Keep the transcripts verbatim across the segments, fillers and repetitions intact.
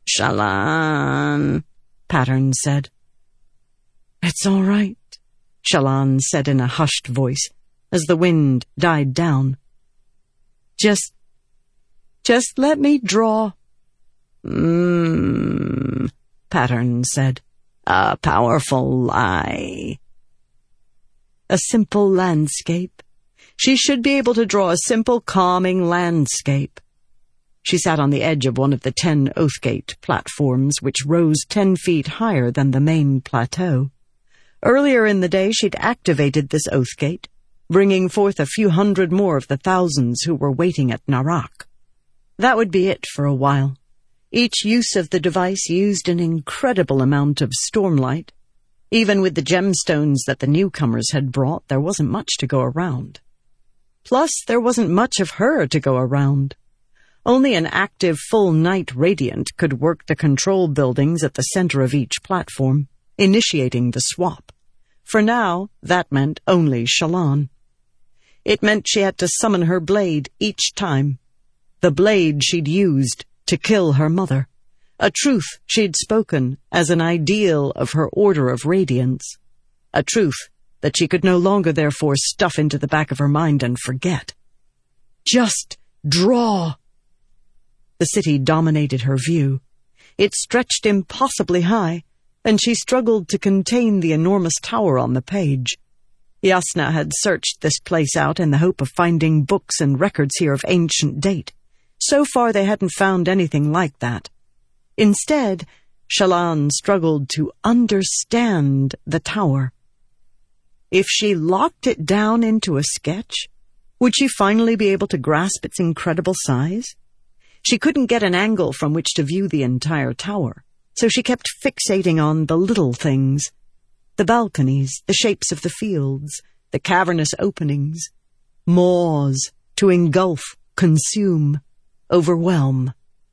Shallan, Pattern said. It's all right, Shallan said in a hushed voice as the wind died down. Just, just let me draw. Mmm, Pattern said. A powerful lie. A simple landscape. She should be able to draw a simple, calming landscape. She sat on the edge of one of the ten Oathgate platforms, which rose ten feet higher than the main plateau. Earlier in the day, she'd activated this Oathgate, bringing forth a few hundred more of the thousands who were waiting at Narak. That would be it for a while. Each use of the device used an incredible amount of stormlight. Even with the gemstones that the newcomers had brought, there wasn't much to go around. Plus, there wasn't much of her to go around. Only an active full-night radiant could work the control buildings at the center of each platform, initiating the swap. For now, that meant only Shallan. It meant she had to summon her blade each time. The blade she'd used to kill her mother. A truth she'd spoken as an ideal of her order of radiance. A truth that she could no longer therefore stuff into the back of her mind and forget. Just draw! The city dominated her view. It stretched impossibly high, and she struggled to contain the enormous tower on the page. Jasnah had searched this place out in the hope of finding books and records here of ancient date. So far they hadn't found anything like that. Instead, Shallan struggled to understand the tower. If she locked it down into a sketch, would she finally be able to grasp its incredible size? She couldn't get an angle from which to view the entire tower, so she kept fixating on the little things. The balconies, the shapes of the fields, the cavernous openings. Maws to engulf, consume, overwhelm.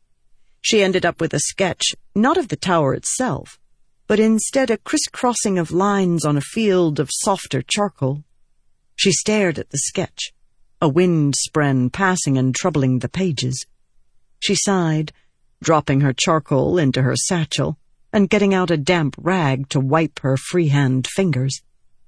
She ended up with a sketch, not of the tower itself, but instead a crisscrossing of lines on a field of softer charcoal. She stared at the sketch, a wind spren passing and troubling the pages. She sighed, dropping her charcoal into her satchel and getting out a damp rag to wipe her freehand fingers.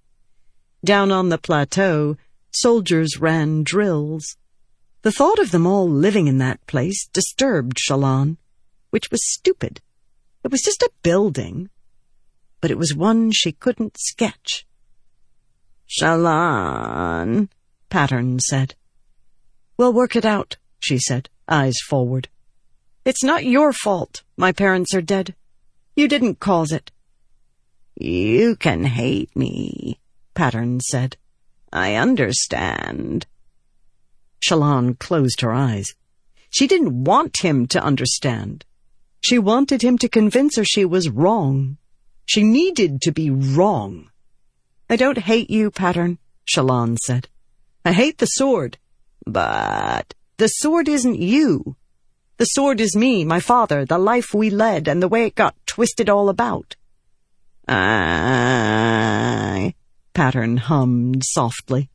Down on the plateau, soldiers ran drills. The thought of them all living in that place disturbed Shallan, which was stupid. It was just a building, but it was one she couldn't sketch. Shallan, Pattern said. We'll work it out, she said, eyes forward. It's not your fault my parents are dead. You didn't cause it. You can hate me, Pattern said. I understand. Shallan closed her eyes. She didn't want him to understand. She wanted him to convince her she was wrong. She needed to be wrong. I don't hate you, Pattern, Shallan said. I hate the sword. But the sword isn't you. The sword is me, my father, the life we led, and the way it got twisted all about. I... Pattern hummed softly.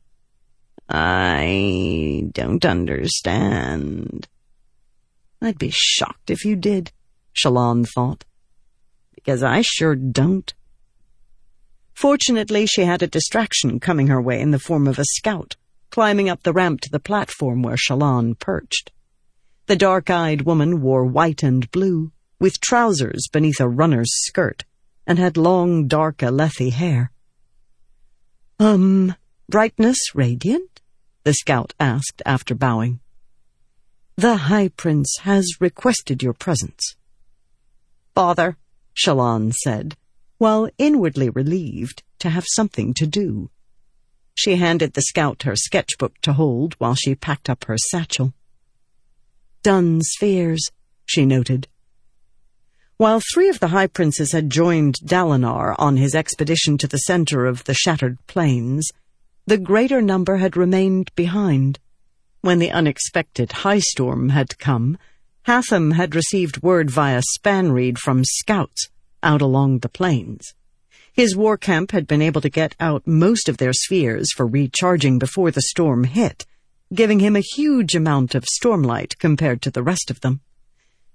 I don't understand. I'd be shocked if you did, Shallan thought. Because I sure don't. Fortunately, she had a distraction coming her way in the form of a scout, climbing up the ramp to the platform where Shallan perched. The dark-eyed woman wore white and blue, with trousers beneath a runner's skirt, and had long, dark Alethi hair. Um, brightness radiant? The scout asked after bowing. The High Prince has requested your presence. Father, Shallan said, while inwardly relieved to have something to do. She handed the scout her sketchbook to hold while she packed up her satchel. Dun spheres, she noted. While three of the High Princes had joined Dalinar on his expedition to the center of the Shattered Plains, the greater number had remained behind. When the unexpected high storm had come, Hatham had received word via Spanreed from scouts out along the plains. His war camp had been able to get out most of their spheres for recharging before the storm hit, giving him a huge amount of stormlight compared to the rest of them.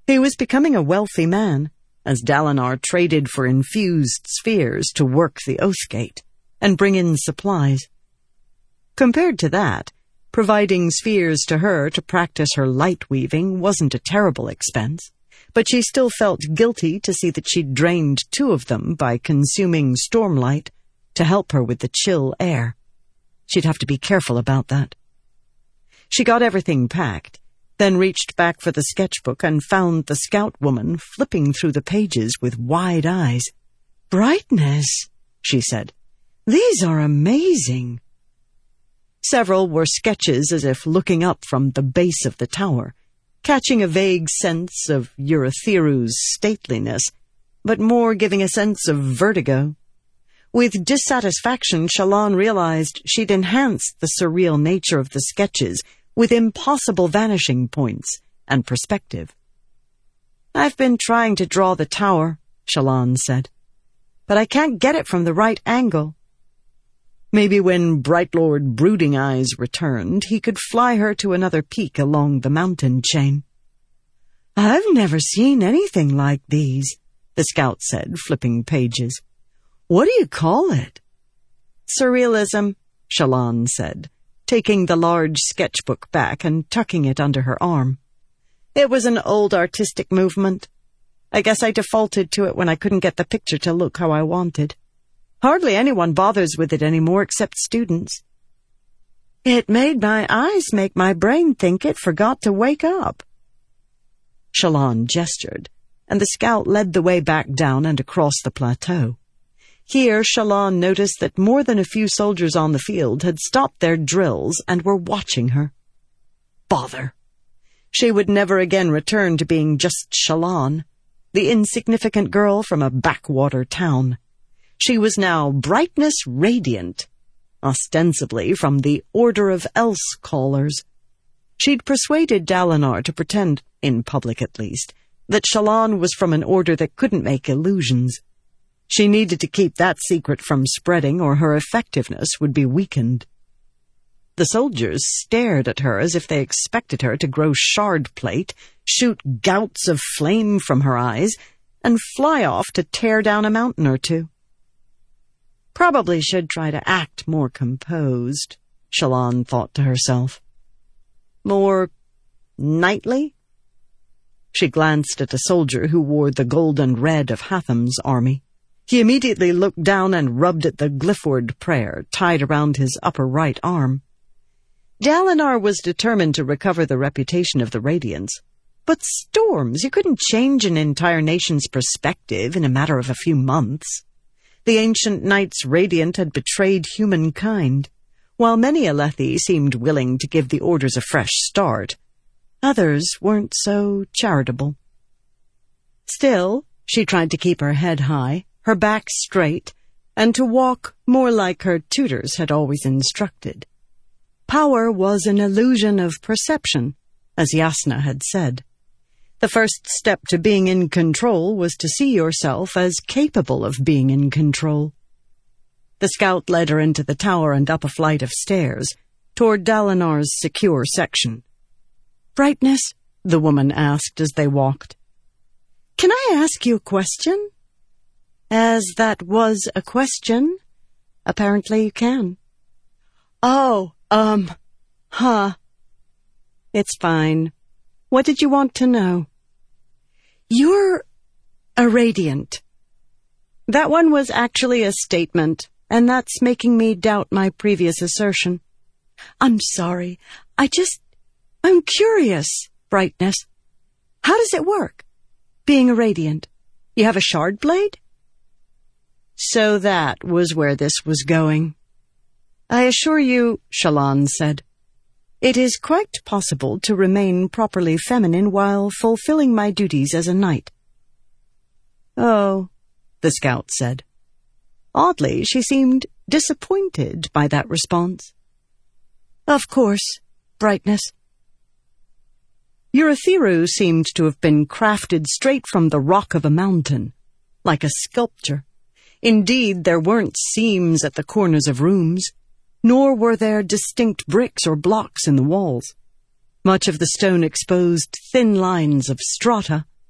He was becoming a wealthy man, as Dalinar traded for infused spheres to work the Oathgate and bring in supplies. Compared to that, providing spheres to her to practice her light weaving wasn't a terrible expense, but she still felt guilty to see that she'd drained two of them by consuming stormlight to help her with the chill air. She'd have to be careful about that. She got everything packed, then reached back for the sketchbook and found the scout woman flipping through the pages with wide eyes. "Brightness," she said. "These are amazing." Several were sketches as if looking up from the base of the tower, catching a vague sense of Urithiru's stateliness, but more giving a sense of vertigo. With dissatisfaction, Shallan realized she'd enhanced the surreal nature of the sketches with impossible vanishing points and perspective. "I've been trying to draw the tower," Shallan said, "but I can't get it from the right angle." Maybe when Brightlord Brooding Eyes returned, he could fly her to another peak along the mountain chain. "I've never seen anything like these," the scout said, flipping pages. "What do you call it?" "Surrealism," Shallan said, taking the large sketchbook back and tucking it under her arm. "It was an old artistic movement. I guess I defaulted to it when I couldn't get the picture to look how I wanted. Hardly anyone bothers with it anymore except students. It made my eyes make my brain think it forgot to wake up." Shallan gestured, and the scout led the way back down and across the plateau. Here, Shallan noticed that more than a few soldiers on the field had stopped their drills and were watching her. Bother! She would never again return to being just Shallan, the insignificant girl from a backwater town. She was now Brightness Radiant, ostensibly from the Order of Else Callers. She'd persuaded Dalinar to pretend, in public at least, that Shallan was from an order that couldn't make illusions. She needed to keep that secret from spreading, or her effectiveness would be weakened. The soldiers stared at her as if they expected her to grow shard plate, shoot gouts of flame from her eyes, and fly off to tear down a mountain or two. Probably should try to act more composed, Shallan thought to herself. More knightly? She glanced at a soldier who wore the gold and red of Hatham's army. He immediately looked down and rubbed at the Glyphword prayer tied around his upper right arm. Dalinar was determined to recover the reputation of the Radiants. But storms, you couldn't change an entire nation's perspective in a matter of a few months. The ancient Knights Radiant had betrayed humankind. While many Alethi seemed willing to give the orders a fresh start, others weren't so charitable. Still, she tried to keep her head high, her back straight, and to walk more like her tutors had always instructed. Power was an illusion of perception, as Jasnah had said. The first step to being in control was to see yourself as capable of being in control. The scout led her into the tower and up a flight of stairs, toward Dalinar's secure section. "Brightness?" the woman asked as they walked. "Can I ask you a question?" "As that was a question, apparently you can." "Oh, um, huh. It's fine. What did you want to know?" "You're a Radiant." That one was actually a statement, and that's making me doubt my previous assertion. "I'm sorry. I just... I'm curious, Brightness. How does it work, being a Radiant? You have a shard blade?" So that was where this was going. "I assure you," Shallan said, "it is quite possible to remain properly feminine while fulfilling my duties as a knight." "Oh," the scout said. Oddly, she seemed disappointed by that response. "Of course, Brightness." Urithiru seemed to have been crafted straight from the rock of a mountain, like a sculpture. Indeed, there weren't seams at the corners of rooms, nor were there distinct bricks or blocks in the walls. Much of the stone exposed thin lines of strata,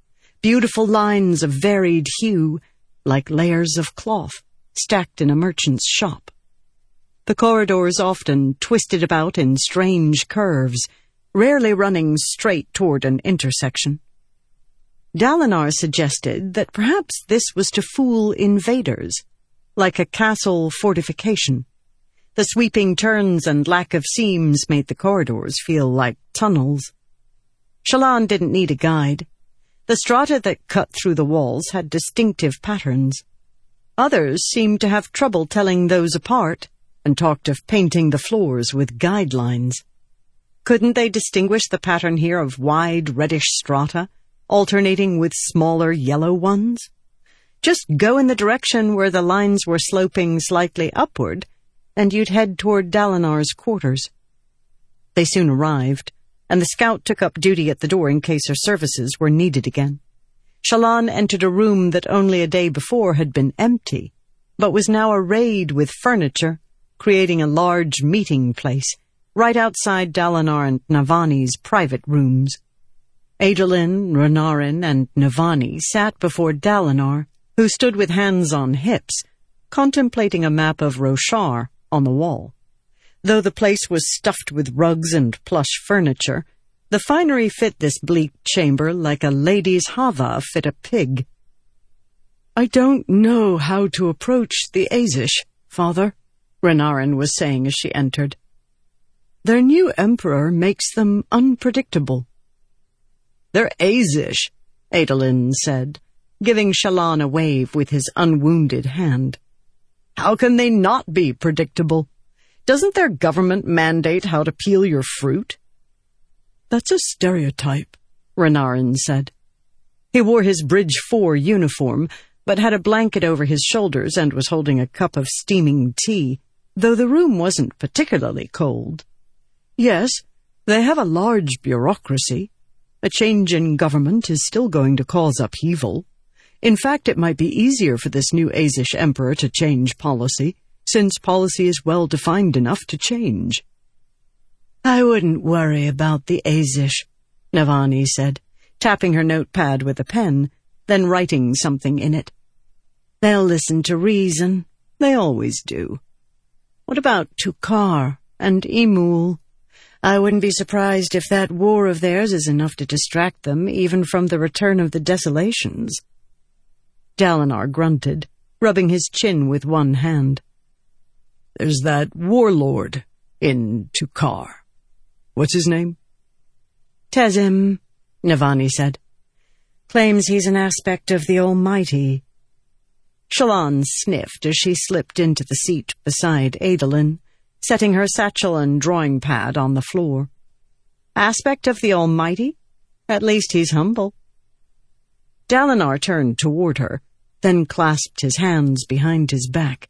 beautiful lines of varied hue, like layers of cloth stacked in a merchant's shop. The corridors often twisted about in strange curves, rarely running straight toward an intersection. Dalinar suggested that perhaps this was to fool invaders, like a castle fortification. The sweeping turns and lack of seams made the corridors feel like tunnels. Shallan didn't need a guide. The strata that cut through the walls had distinctive patterns. Others seemed to have trouble telling those apart and talked of painting the floors with guidelines. Couldn't they distinguish the pattern here of wide reddish strata, alternating with smaller yellow ones? Just go in the direction where the lines were sloping slightly upward, and you'd head toward Dalinar's quarters. They soon arrived, and the scout took up duty at the door in case her services were needed again. Shallan entered a room that only a day before had been empty, but was now arrayed with furniture, creating a large meeting place right outside Dalinar and Navani's private rooms. Adolin, Renarin, and Navani sat before Dalinar, who stood with hands on hips, contemplating a map of Roshar on the wall. Though the place was stuffed with rugs and plush furniture, the finery fit this bleak chamber like a lady's hava fit a pig. "I don't know how to approach the Azish, Father," Renarin was saying as she entered. "Their new emperor makes them unpredictable." "They're Azish," Adolin said, giving Shallan a wave with his unwounded hand. "How can they not be predictable? Doesn't their government mandate how to peel your fruit?" "That's a stereotype," Renarin said. He wore his Bridge Four uniform, but had a blanket over his shoulders and was holding a cup of steaming tea, though the room wasn't particularly cold. "Yes, they have a large bureaucracy. A change in government is still going to cause upheaval. In fact, it might be easier for this new Azish emperor to change policy, since policy is well defined enough to change." "I wouldn't worry about the Azish," Navani said, tapping her notepad with a pen, then writing something in it. "They'll listen to reason. They always do. What about Tukar and Emul? I wouldn't be surprised if that war of theirs is enough to distract them even from the return of the desolations." Dalinar grunted, rubbing his chin with one hand. "There's that warlord in Tukar. What's his name?" "Tezim," Navani said. "Claims he's an aspect of the Almighty." Shallan sniffed as she slipped into the seat beside Adolin, setting her satchel and drawing pad on the floor. "Aspect of the Almighty? At least he's humble." Dalinar turned toward her, then clasped his hands behind his back.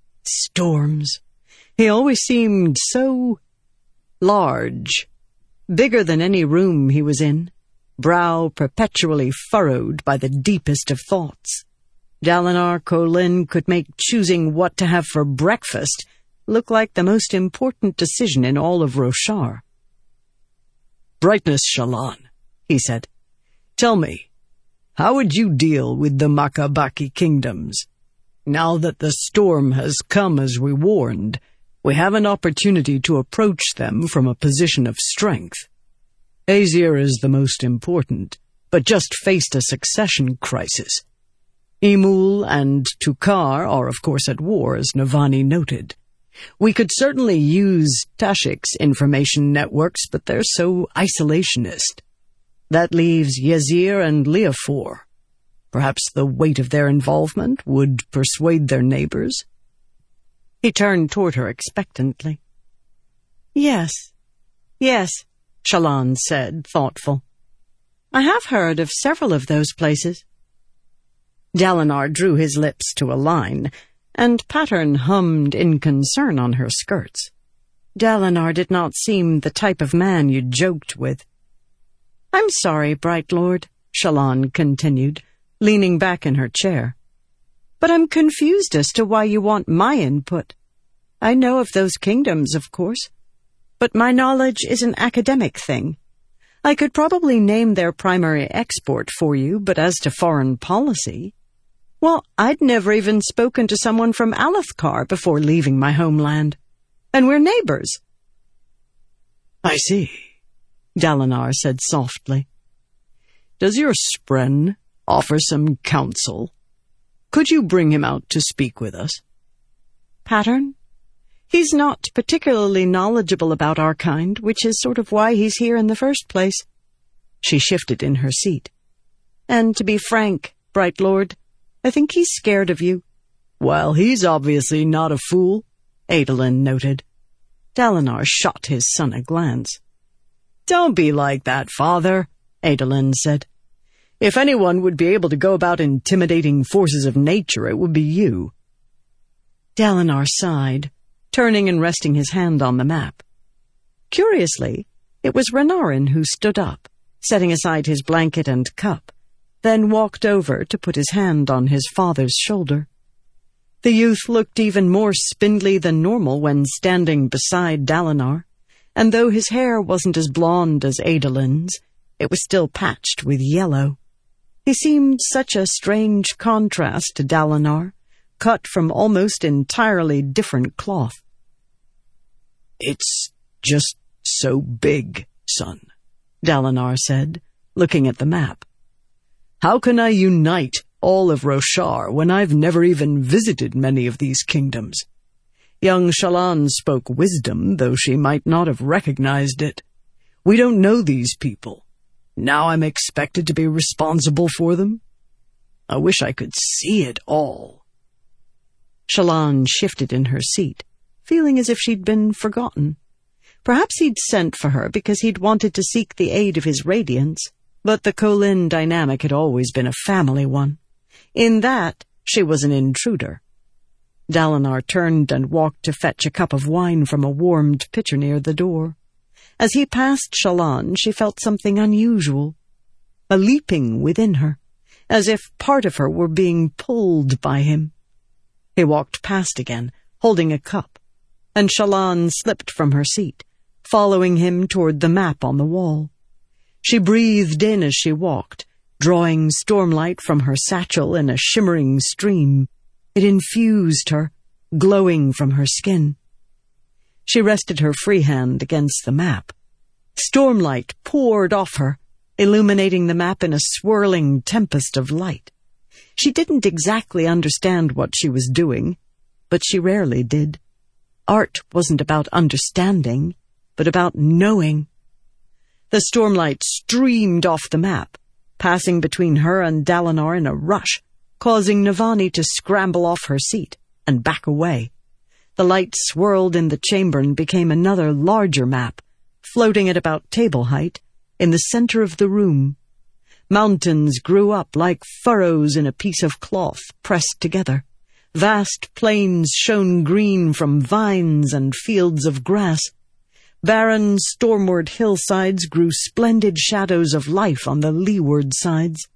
Storms. He always seemed so large, bigger than any room he was in, brow perpetually furrowed by the deepest of thoughts. Dalinar Kholin could make choosing what to have for breakfast look like the most important decision in all of Roshar. "Brightness Shallan," he said, "tell me, how would you deal with the Makabaki kingdoms? Now that the storm has come as we warned, we have an opportunity to approach them from a position of strength. Azir is the most important, but just faced a succession crisis. Emul and Tukar are of course at war, as Navani noted. We could certainly use Tashik's information networks, but they're so isolationist. That leaves Yazir and Liafor. Perhaps the weight of their involvement would persuade their neighbors." He turned toward her expectantly. "Yes, yes," Shallan said, thoughtful. "I have heard of several of those places." Dalinar drew his lips to a line, and Pattern hummed in concern on her skirts. Dalinar did not seem the type of man you joked with. "I'm sorry, Bright Lord," Shallan continued, leaning back in her chair. "But I'm confused as to why you want my input. I know of those kingdoms, of course, but my knowledge is an academic thing. I could probably name their primary export for you, but as to foreign policy, well, I'd never even spoken to someone from Alethkar before leaving my homeland. And we're neighbors. I see, Dalinar said softly. Does your spren offer some counsel? Could you bring him out to speak with us? Pattern? He's not particularly knowledgeable about our kind, which is sort of why he's here in the first place. She shifted in her seat. And to be frank, Bright Lord, I think he's scared of you. Well, he's obviously not a fool, Adolin noted. Dalinar shot his son a glance. Don't be like that, father, Adolin said. If anyone would be able to go about intimidating forces of nature, it would be you. Dalinar sighed, turning and resting his hand on the map. Curiously, it was Renarin who stood up, setting aside his blanket and cup, then walked over to put his hand on his father's shoulder. The youth looked even more spindly than normal when standing beside Dalinar, and though his hair wasn't as blonde as Adolin's, it was still patched with yellow. He seemed such a strange contrast to Dalinar, cut from almost entirely different cloth. It's just so big, son, Dalinar said, looking at the map. How can I unite all of Roshar when I've never even visited many of these kingdoms? Young Shallan spoke wisdom, though she might not have recognized it. We don't know these people. Now I'm expected to be responsible for them? I wish I could see it all. Shallan shifted in her seat, feeling as if she'd been forgotten. Perhaps he'd sent for her because he'd wanted to seek the aid of his radiance, but the Kholin dynamic had always been a family one. In that, she was an intruder. Dalinar turned and walked to fetch a cup of wine from a warmed pitcher near the door. As he passed Shallan, she felt something unusual, a leaping within her, as if part of her were being pulled by him. He walked past again, holding a cup, and Shallan slipped from her seat, following him toward the map on the wall. She breathed in as she walked, drawing stormlight from her satchel in a shimmering stream. It infused her, glowing from her skin. She rested her free hand against the map. Stormlight poured off her, illuminating the map in a swirling tempest of light. She didn't exactly understand what she was doing, but she rarely did. Art wasn't about understanding, but about knowing. The stormlight streamed off the map, passing between her and Dalinar in a rush, causing Navani to scramble off her seat and back away. The light swirled in the chamber and became another larger map, floating at about table height, in the center of the room. Mountains grew up like furrows in a piece of cloth pressed together. Vast plains shone green from vines and fields of grass. Barren, stormward hillsides grew splendid shadows of life on the leeward sides.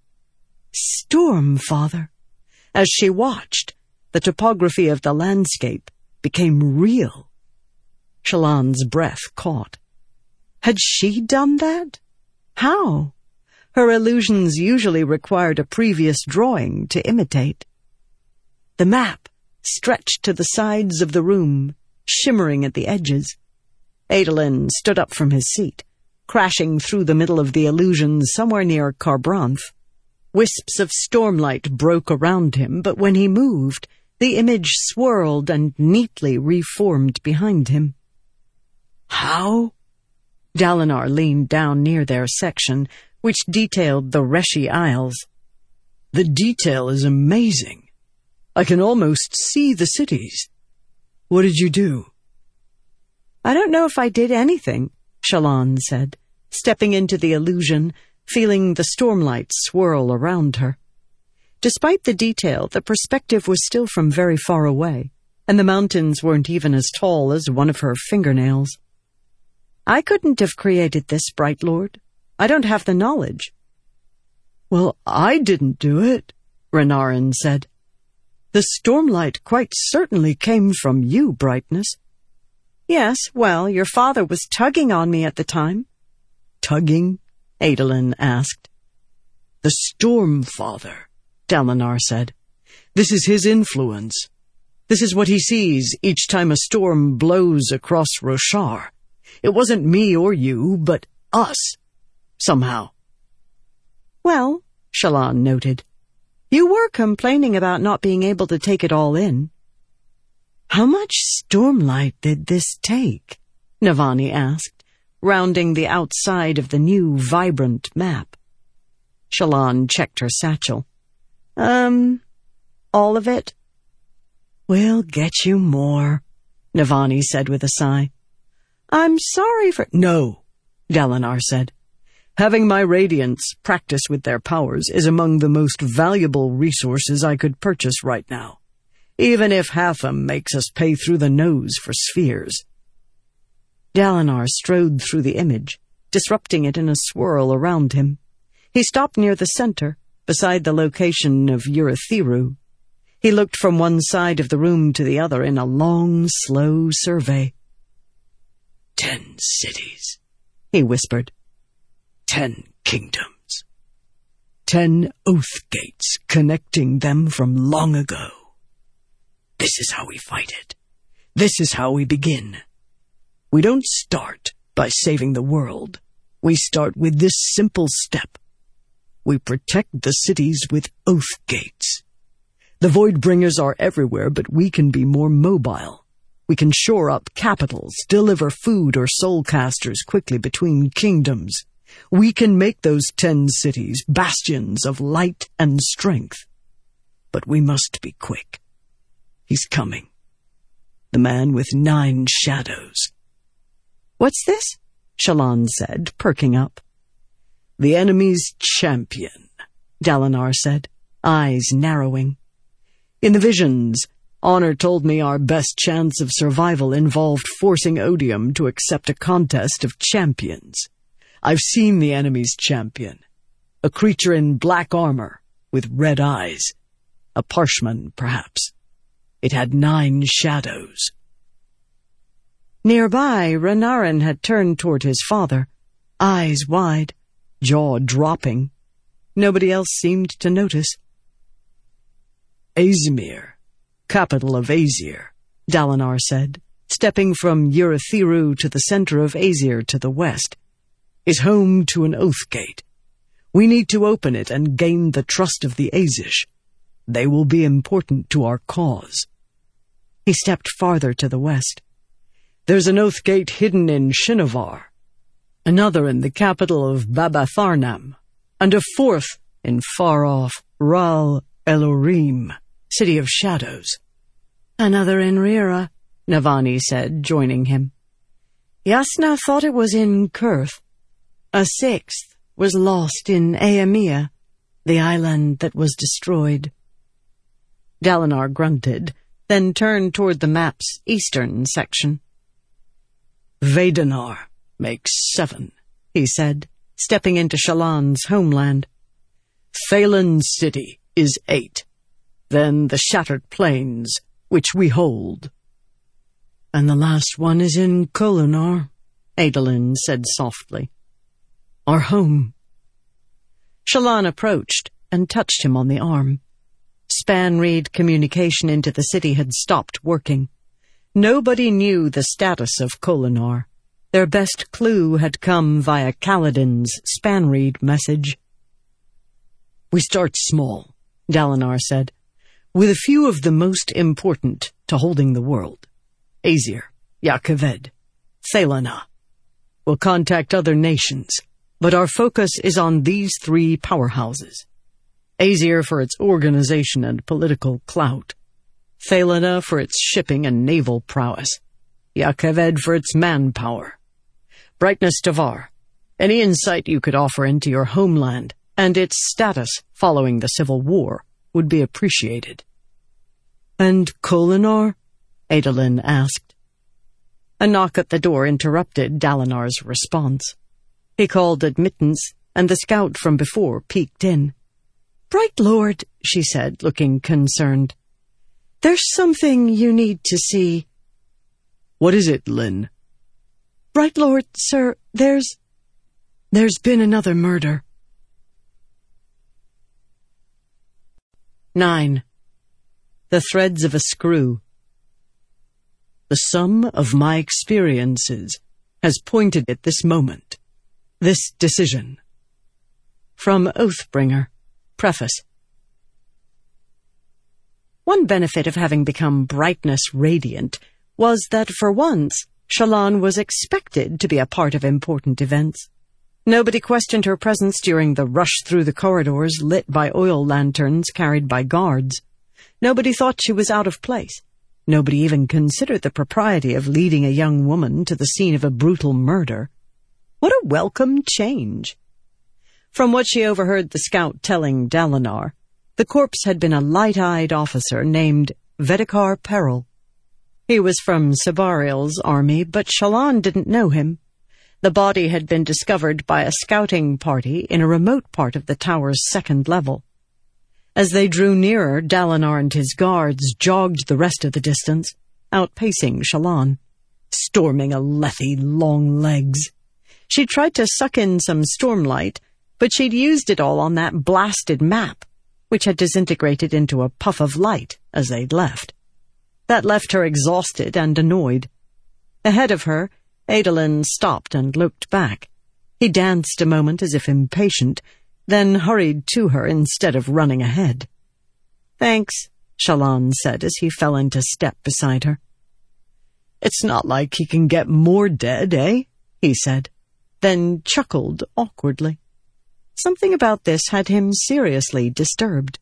Storm, father! As she watched, the topography of the landscape became real. Shallan's breath caught. Had she done that? How? Her illusions usually required a previous drawing to imitate. The map stretched to the sides of the room, shimmering at the edges. Adolin stood up from his seat, crashing through the middle of the illusion somewhere near Kharbranth. Wisps of stormlight broke around him, but when he moved, the image swirled and neatly reformed behind him. How? Dalinar leaned down near their section, which detailed the Reshi Isles. The detail is amazing. I can almost see the cities. What did you do? I don't know if I did anything, Shallan said, stepping into the illusion, feeling the stormlight swirl around her. Despite the detail, the perspective was still from very far away, and the mountains weren't even as tall as one of her fingernails. I couldn't have created this, Bright Lord. I don't have the knowledge. Well, I didn't do it, Renarin said. The stormlight quite certainly came from you, Brightness. Yes, well, your father was tugging on me at the time. Tugging? Adolin asked. The Storm Father, Dalinar said. This is his influence. This is what he sees each time a storm blows across Roshar. It wasn't me or you, but us, somehow. Well, Shallan noted, you were complaining about not being able to take it all in. How much stormlight did this take? Navani asked, rounding the outside of the new, vibrant map. Shallan checked her satchel. Um, all of it? We'll get you more, Navani said with a sigh. I'm sorry for— No, Dalinar said. Having my Radiants practice with their powers is among the most valuable resources I could purchase right now, even if Hatham makes us pay through the nose for spheres. Dalinar strode through the image, disrupting it in a swirl around him. He stopped near the center, beside the location of Urithiru. He looked from one side of the room to the other in a long, slow survey. Ten cities, he whispered. Ten kingdoms. Ten oath gates connecting them from long ago. This is how we fight it. This is how we begin. We don't start by saving the world. We start with this simple step. We protect the cities with oath gates. The Voidbringers are everywhere, but we can be more mobile. We can shore up capitals, deliver food or soulcasters quickly between kingdoms. We can make those ten cities bastions of light and strength. But we must be quick. He's coming. The man with nine shadows. What's this? Shallan said, perking up. The enemy's champion, Dalinar said, eyes narrowing. In the visions, Honor told me our best chance of survival involved forcing Odium to accept a contest of champions. I've seen the enemy's champion, a creature in black armor with red eyes, a Parshman, perhaps. It had nine shadows. Nearby, Renarin had turned toward his father, eyes wide, jaw dropping. Nobody else seemed to notice. Azimir, capital of Aesir, Dalinar said, stepping from Urithiru to the center of Aesir to the west, is home to an oath gate. We need to open it and gain the trust of the Azish. They will be important to our cause. He stepped farther to the west. There's an oath gate hidden in Shinovar, another in the capital of Babatharnam, and a fourth in far-off Ral Elorim, City of Shadows. Another in Rira, Navani said, joining him. Yasna thought it was in Kurth. A sixth was lost in Aemia, the island that was destroyed. Dalinar grunted, then turned toward the map's eastern section. Vedanar makes seven, he said, stepping into Shallan's homeland. Thaylen's city is eight. Then the Shattered Plains, which we hold. And the last one is in Kholinar, Adolin said softly. Our home. Shallan approached and touched him on the arm. Span-reed communication into the city had stopped working. Nobody knew the status of Kholinar. Their best clue had come via Kaladin's Span-reed message. We start small, Dalinar said, with a few of the most important to holding the world. Aesir, Jah Keved, Thelana. We'll contact other nations, but our focus is on these three powerhouses. Aesir for its organization and political clout. Thelana for its shipping and naval prowess. Jah Keved for its manpower. Brightness Tavar, any insight you could offer into your homeland and its status following the Civil War would be appreciated. And Kholinar? Adolin asked. A knock at the door interrupted Dalinar's response. He called admittance, and the scout from before peeked in. Bright Lord, she said, looking concerned. There's something you need to see. What is it, Lyn? Bright Lord, sir, there's... There's been another murder. Nine. The threads of a screw. The sum of my experiences has pointed at this moment, this decision. From Oathbringer. Preface. One benefit of having become brightness radiant was that for once Shallan was expected to be a part of important events. Nobody questioned her presence during the rush through the corridors lit by oil lanterns carried by guards. Nobody thought she was out of place. Nobody even considered the propriety of leading a young woman to the scene of a brutal murder. What a welcome change! From what she overheard the scout telling Dalinar, the corpse had been a light-eyed officer named Vedekar Peril. He was from Sebarial's army, but Shallan didn't know him. The body had been discovered by a scouting party in a remote part of the tower's second level. As they drew nearer, Dalinar and his guards jogged the rest of the distance, outpacing Shallan, storming Alethi long legs. She tried to suck in some stormlight, but she'd used it all on that blasted map, which had disintegrated into a puff of light as they'd left. That left her exhausted and annoyed. Ahead of her, Adolin stopped and looked back. He danced a moment as if impatient, then hurried to her instead of running ahead. "Thanks," Shallan said as he fell into step beside her. "It's not like he can get more dead, eh?" he said, then chuckled awkwardly. Something about this had him seriously disturbed.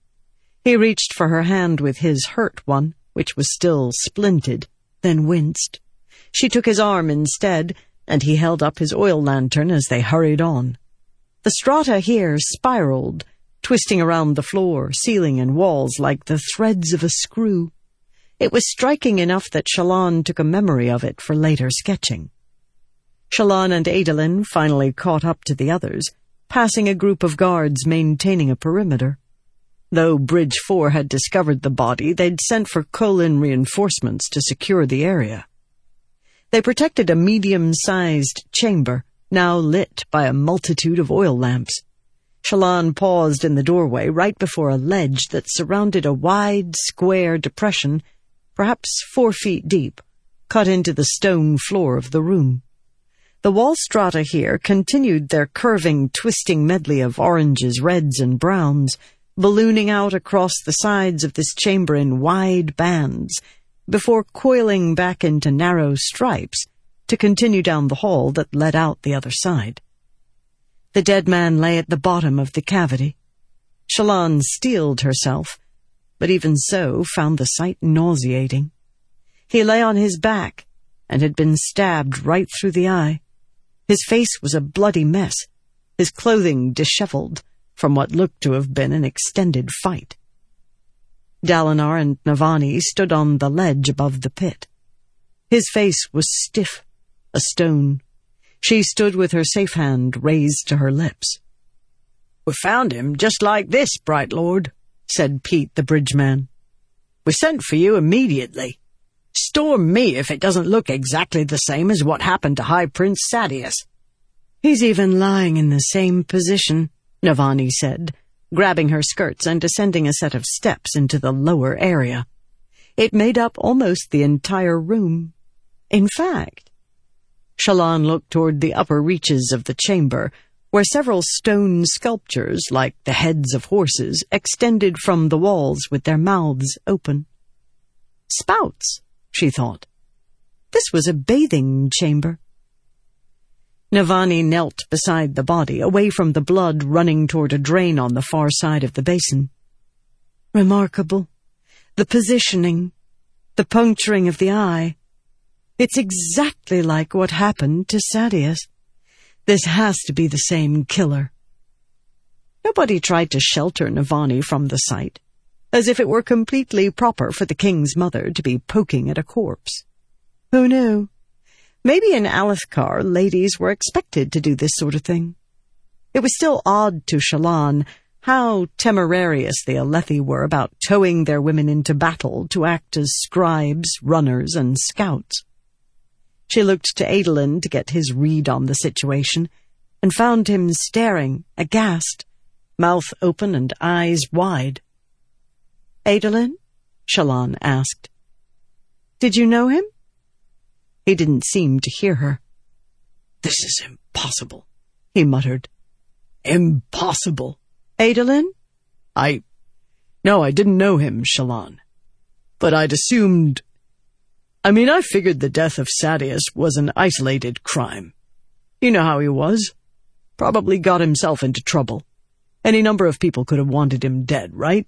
He reached for her hand with his hurt one, which was still splinted, then winced. She took his arm instead, and he held up his oil lantern as they hurried on. The strata here spiraled, twisting around the floor, ceiling, and walls like the threads of a screw. It was striking enough that Shallan took a memory of it for later sketching. Shallan and Adolin finally caught up to the others, passing a group of guards maintaining a perimeter. Though Bridge Four had discovered the body, they'd sent for Kholin reinforcements to secure the area. They protected a medium-sized chamber, now lit by a multitude of oil lamps. Shallan paused in the doorway right before a ledge that surrounded a wide, square depression, perhaps four feet deep, cut into the stone floor of the room. The wall strata here continued their curving, twisting medley of oranges, reds, and browns, ballooning out across the sides of this chamber in wide bands, before coiling back into narrow stripes to continue down the hall that led out the other side. The dead man lay at the bottom of the cavity. Shallan steeled herself, but even so found the sight nauseating. He lay on his back and had been stabbed right through the eye. His face was a bloody mess, his clothing disheveled from what looked to have been an extended fight. Dalinar and Navani stood on the ledge above the pit. His face was stiff, a stone. She stood with her safe hand raised to her lips. "We found him just like this, Bright Lord," said Pete the bridgeman. "We sent for you immediately. Storm me if it doesn't look exactly the same as what happened to High Prince Sadeas." "He's even lying in the same position," Navani said, grabbing her skirts and descending a set of steps into the lower area. It made up almost the entire room. In fact, Shallan looked toward the upper reaches of the chamber, where several stone sculptures, like the heads of horses, extended from the walls with their mouths open. Spouts, she thought. This was a bathing chamber. Navani knelt beside the body, away from the blood running toward a drain on the far side of the basin. Remarkable. The positioning, the puncturing of the eye. It's exactly like what happened to Sadeas. This has to be the same killer. Nobody tried to shelter Navani from the sight, as if it were completely proper for the king's mother to be poking at a corpse. Who knew? Maybe in Alethkar, ladies were expected to do this sort of thing. It was still odd to Shallan how temerarious the Alethi were about towing their women into battle to act as scribes, runners, and scouts. She looked to Adolin to get his read on the situation, and found him staring, aghast, mouth open and eyes wide. "Adolin?" Shallan asked. "Did you know him?" He didn't seem to hear her. "This is impossible," he muttered. "Impossible." "Adolin?" I... No, I didn't know him, Shallan. But I'd assumed... I mean, I figured the death of Sadeas was an isolated crime. You know how he was. Probably got himself into trouble. Any number of people could have wanted him dead, right?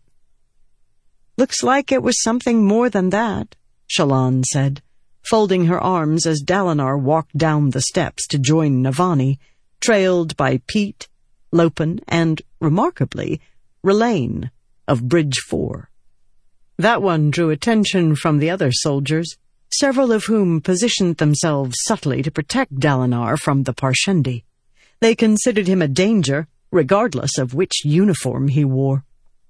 "Looks like it was something more than that," Shallan said, folding her arms as Dalinar walked down the steps to join Navani, trailed by Pete, Lopen, and, remarkably, R'lain of Bridge Four. That one drew attention from the other soldiers, several of whom positioned themselves subtly to protect Dalinar from the Parshendi. They considered him a danger, regardless of which uniform he wore.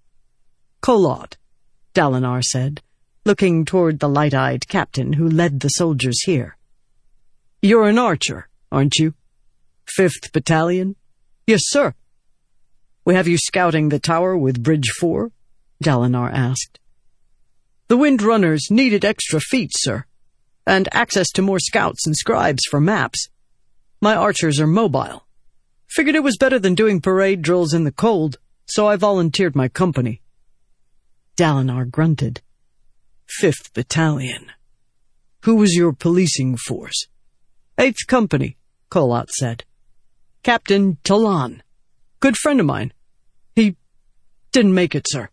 "Kolot," Dalinar said, looking toward the light-eyed captain who led the soldiers here. "You're an archer, aren't you? Fifth Battalion?" "Yes, sir." "We have you scouting the tower with Bridge Four?" Dalinar asked. "The Windrunners needed extra feet, sir, and access to more scouts and scribes for maps. My archers are mobile. Figured it was better than doing parade drills in the cold, so I volunteered my company." Dalinar grunted. Fifth Battalion. Who was your policing force?" Eighth Company, Kolot said. "Captain Talan. Good friend of mine. He didn't make it, sir."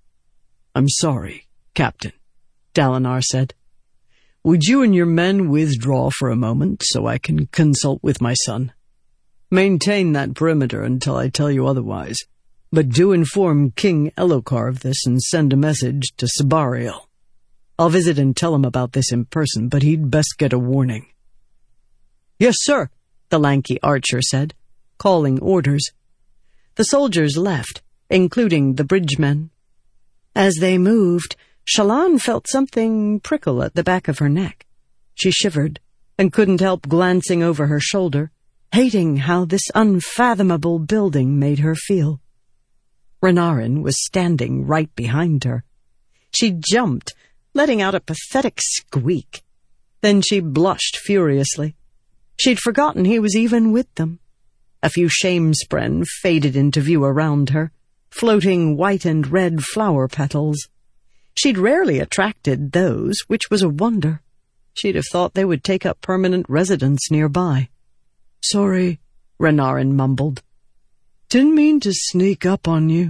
"I'm sorry, Captain," Dalinar said. "Would you and your men withdraw for a moment so I can consult with my son? Maintain that perimeter until I tell you otherwise, but do inform King Elhokar of this and send a message to Sebarial. I'll visit and tell him about this in person, but he'd best get a warning." "Yes, sir," the lanky archer said, calling orders. The soldiers left, including the bridgemen. As they moved, Shallan felt something prickle at the back of her neck. She shivered and couldn't help glancing over her shoulder, hating how this unfathomable building made her feel. Renarin was standing right behind her. She jumped, letting out a pathetic squeak. Then she blushed furiously. She'd forgotten he was even with them. A few shamespren faded into view around her, floating white and red flower petals. She'd rarely attracted those, which was a wonder. She'd have thought they would take up permanent residence nearby. "Sorry," Renarin mumbled. "Didn't mean to sneak up on you."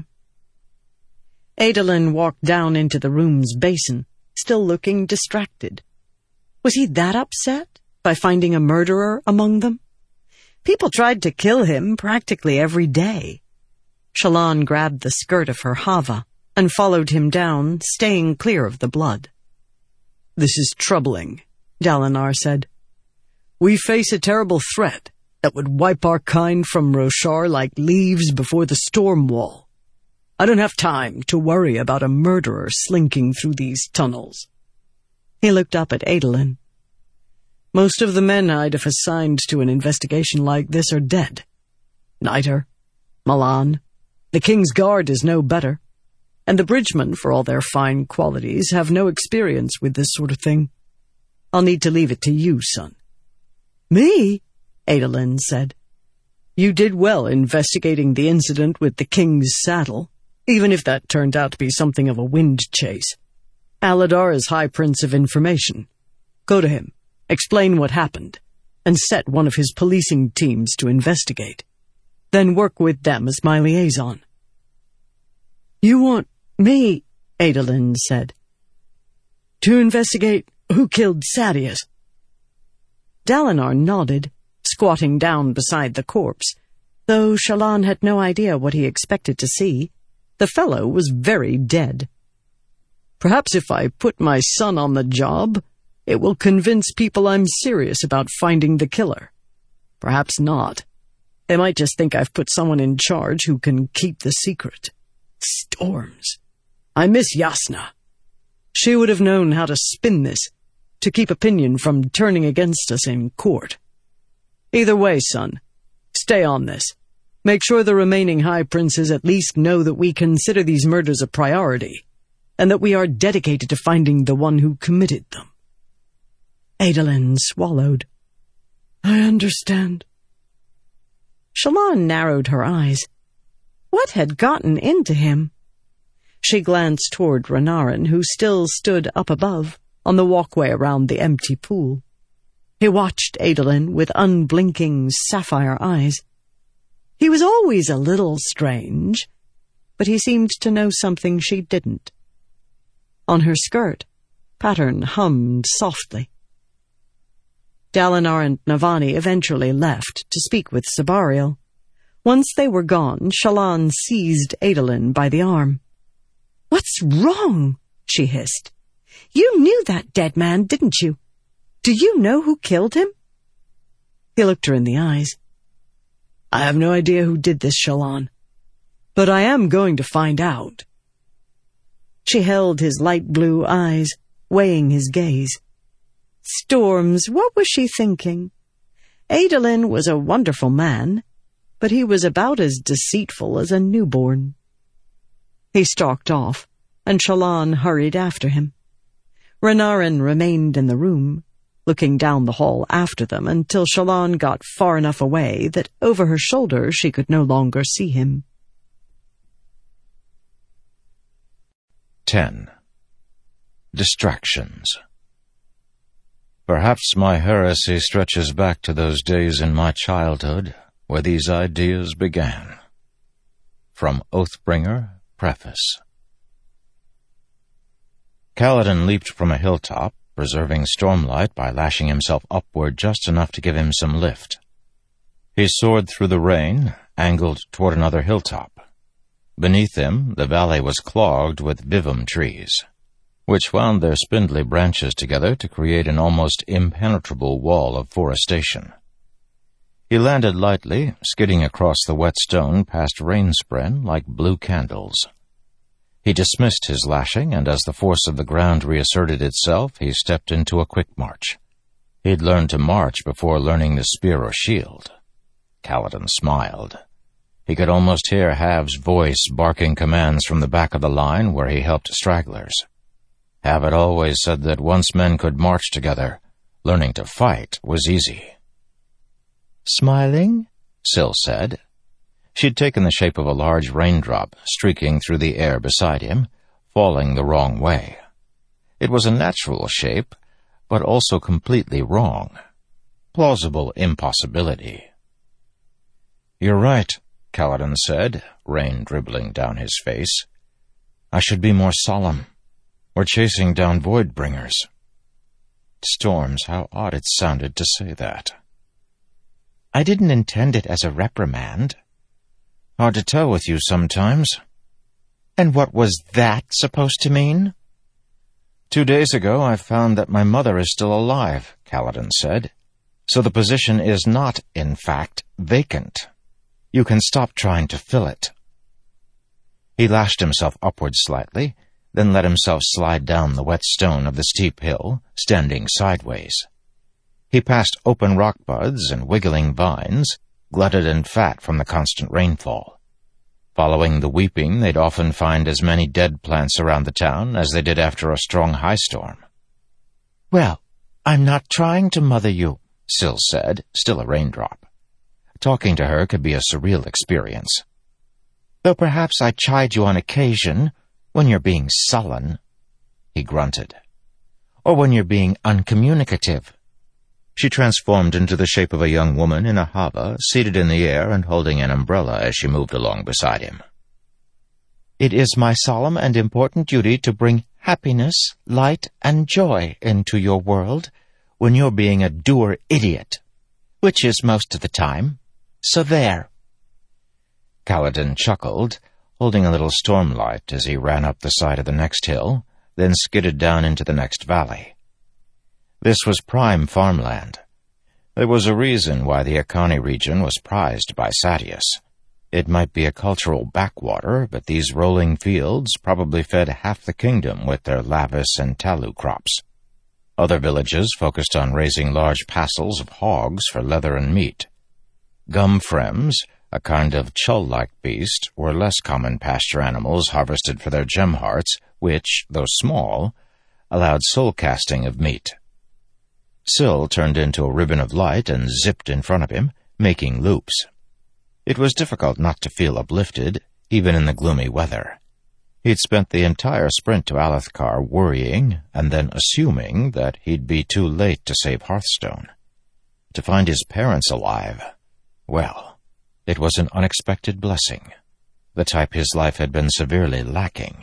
Adolin walked down into the room's basin, still looking distracted. Was he that upset by finding a murderer among them? People tried to kill him practically every day. Shallan grabbed the skirt of her hava and followed him down, staying clear of the blood. "This is troubling," Dalinar said. "We face a terrible threat that would wipe our kind from Roshar like leaves before the storm wall. I don't have time to worry about a murderer slinking through these tunnels." He looked up at Adolin. "Most of the men I'd have assigned to an investigation like this are dead. Niter, Malan, the King's Guard is no better, and the bridgemen, for all their fine qualities, have no experience with this sort of thing. I'll need to leave it to you, son." "Me?" Adolin said. "You did well investigating the incident with the King's saddle, even if that turned out to be something of a wind chase. Aladar is High Prince of Information. Go to him, explain what happened, and set one of his policing teams to investigate. Then work with them as my liaison." "You want me," Adolin said, "to investigate who killed Sadeas?" Dalinar nodded, squatting down beside the corpse. Though Shallan had no idea what he expected to see, the fellow was very dead. "Perhaps if I put my son on the job, it will convince people I'm serious about finding the killer. Perhaps not. They might just think I've put someone in charge who can keep the secret. Storms. I miss Yasna. She would have known how to spin this, to keep opinion from turning against us in court. Either way, son, Stay on this. Make sure the remaining High Princes at least know that we consider these murders a priority, and that we are dedicated to finding the one who committed them." Adolin swallowed. "I understand." Shallan narrowed her eyes. What had gotten into him? She glanced toward Renarin, who still stood up above, on the walkway around the empty pool. He watched Adolin with unblinking sapphire eyes. He was always a little strange, but he seemed to know something she didn't. On her skirt, Pattern hummed softly. Dalinar and Navani eventually left to speak with Sebarial. Once they were gone, Shallan seized Adolin by the arm. "What's wrong?" she hissed. "You knew that dead man, didn't you? Do you know who killed him?" He looked her in the eyes. "I have no idea who did this, Shallan, but I am going to find out." She held his light blue eyes, weighing his gaze. Storms, what was she thinking? Adolin was a wonderful man, but he was about as deceitful as a newborn. He stalked off, and Shallan hurried after him. Renarin remained in the room, looking down the hall after them until Shallan got far enough away that over her shoulder she could no longer see him. ten. Distractions. Perhaps my heresy stretches back to those days in my childhood where these ideas began. From Oathbringer, Preface. Kaladin leaped from a hilltop, preserving Stormlight by lashing himself upward just enough to give him some lift. He soared through the rain, angled toward another hilltop. Beneath him, the valley was clogged with vivum trees, which wound their spindly branches together to create an almost impenetrable wall of forestation. He landed lightly, skidding across the wet stone past Rainspren like blue candles. He dismissed his lashing, and as the force of the ground reasserted itself, he stepped into a quick march. He'd learned to march before learning the spear or shield. Kaladin smiled. He could almost hear Hav's voice barking commands from the back of the line where he helped stragglers. Hav had always said that once men could march together, learning to fight was easy. "Smiling?" Syl said. She'd taken the shape of a large raindrop streaking through the air beside him, falling the wrong way. It was a natural shape, but also completely wrong. Plausible impossibility. "You're right," Kaladin said, rain dribbling down his face. "I should be more solemn. We're chasing down Voidbringers." Storms, how odd it sounded to say that. "I didn't intend it as a reprimand." "Hard to tell with you sometimes." "And what was that supposed to mean?" Two days ago I found that my mother is still alive," Kaladin said. "So the position is not, in fact, vacant. You can stop trying to fill it." He lashed himself upward slightly, then let himself slide down the wet stone of the steep hill, standing sideways. He passed open rock buds and wiggling vines, glutted and fat from the constant rainfall. Following the weeping, they'd often find as many dead plants around the town as they did after a strong high storm. "Well, I'm not trying to mother you," Syl said, still a raindrop. Talking to her could be a surreal experience. "Though perhaps I chide you on occasion, when you're being sullen," he grunted. "Or when you're being uncommunicative." She transformed into the shape of a young woman in a hava, seated in the air and holding an umbrella as she moved along beside him. "It is my solemn and important duty to bring happiness, light, and joy into your world when you're being a dour idiot, which is most of the time. So there." Kaladin chuckled, holding a little Stormlight as he ran up the side of the next hill, then skidded down into the next valley. This was prime farmland. There was a reason why the Akani region was prized by Sadeas. It might be a cultural backwater, but these rolling fields probably fed half the kingdom with their Lavis and Talu crops. Other villages focused on raising large passels of hogs for leather and meat. Gumfrems, a kind of chull-like beast, were less common pasture animals harvested for their gem hearts, which, though small, allowed soul casting of meat. Syl turned into a ribbon of light and zipped in front of him, making loops. It was difficult not to feel uplifted, even in the gloomy weather. He'd spent the entire sprint to Alethkar worrying and then assuming that he'd be too late to save Hearthstone. To find his parents alive, well, it was an unexpected blessing, the type his life had been severely lacking.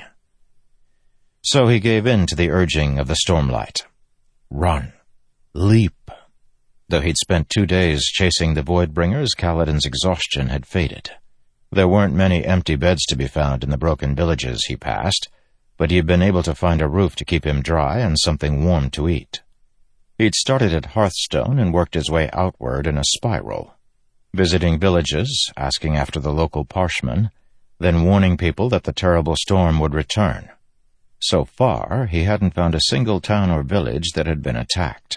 So he gave in to the urging of the Stormlight. Run. Leap. Though he'd spent two days chasing the Voidbringers, Kaladin's exhaustion had faded. There weren't many empty beds to be found in the broken villages he passed, but he'd been able to find a roof to keep him dry and something warm to eat. He'd started at Hearthstone and worked his way outward in a spiral, visiting villages, asking after the local parshmen, then warning people that the terrible storm would return. So far, he hadn't found a single town or village that had been attacked.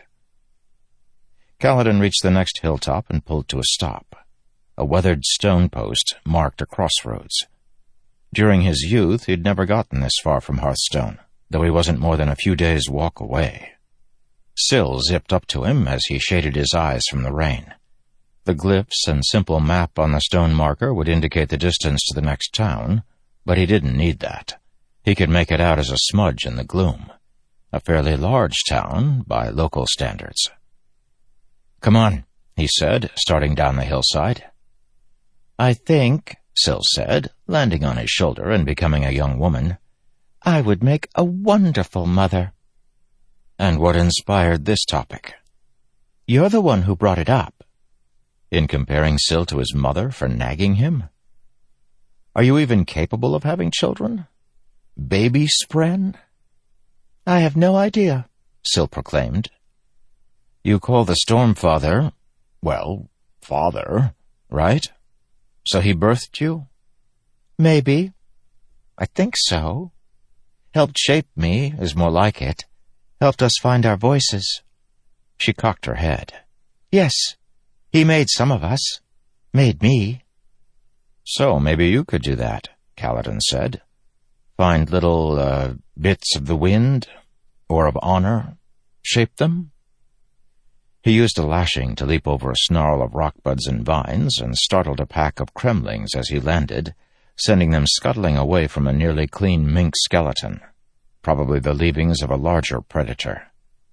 Kaladin reached the next hilltop and pulled to a stop. A weathered stone post marked a crossroads. During his youth, he'd never gotten this far from Hearthstone, though he wasn't more than a few days' walk away. Syl zipped up to him as he shaded his eyes from the rain. The glyphs and simple map on the stone marker would indicate the distance to the next town, but he didn't need that. He could make it out as a smudge in the gloom. A fairly large town by local standards. "Come on," he said, starting down the hillside. "I think," Syl said, landing on his shoulder and becoming a young woman, "I would make a wonderful mother." "And what inspired this topic?" "You're the one who brought it up." In comparing Syl to his mother for nagging him? "Are you even capable of having children? Baby Spren?" "I have no idea," Syl proclaimed. "You call the Stormfather, well, father, right? So he birthed you?" "Maybe. I think so. Helped shape me is more like it. Helped us find our voices." She cocked her head. "Yes, he made some of us. Made me." "So maybe you could do that," Kaladin said. "Find little, uh, bits of the wind, or of honor, shape them?" He used a lashing to leap over a snarl of rockbuds and vines and startled a pack of kremlings as he landed, sending them scuttling away from a nearly clean mink skeleton, probably the leavings of a larger predator.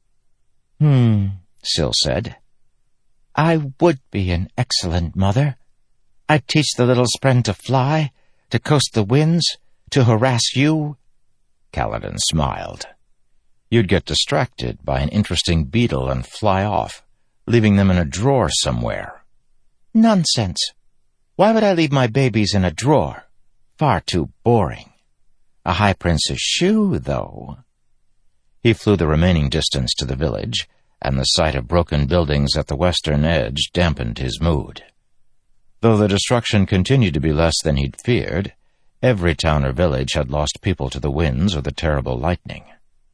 Hmm, Syl said. "I would be an excellent mother. I'd teach the little spren to fly, to coast the winds, to harass you." Kaladin smiled. "You'd get distracted by an interesting beetle and fly off, leaving them in a drawer somewhere." "Nonsense. Why would I leave my babies in a drawer? Far too boring. A High Prince's shoe, though." He flew the remaining distance to the village, and the sight of broken buildings at the western edge dampened his mood. Though the destruction continued to be less than he'd feared, every town or village had lost people to the winds or the terrible lightning.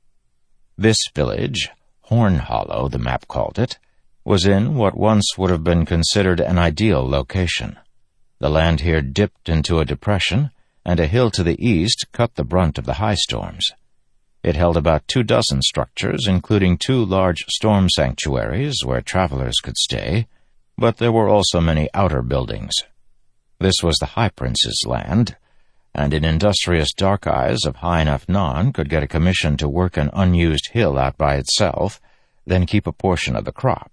This village, Horn Hollow, the map called it, was in what once would have been considered an ideal location. The land here dipped into a depression, and a hill to the east cut the brunt of the high storms. It held about two dozen structures, including two large storm sanctuaries where travelers could stay, but there were also many outer buildings. This was the High Prince's land, and an industrious dark eyes of high enough non could get a commission to work an unused hill out by itself, then keep a portion of the crop.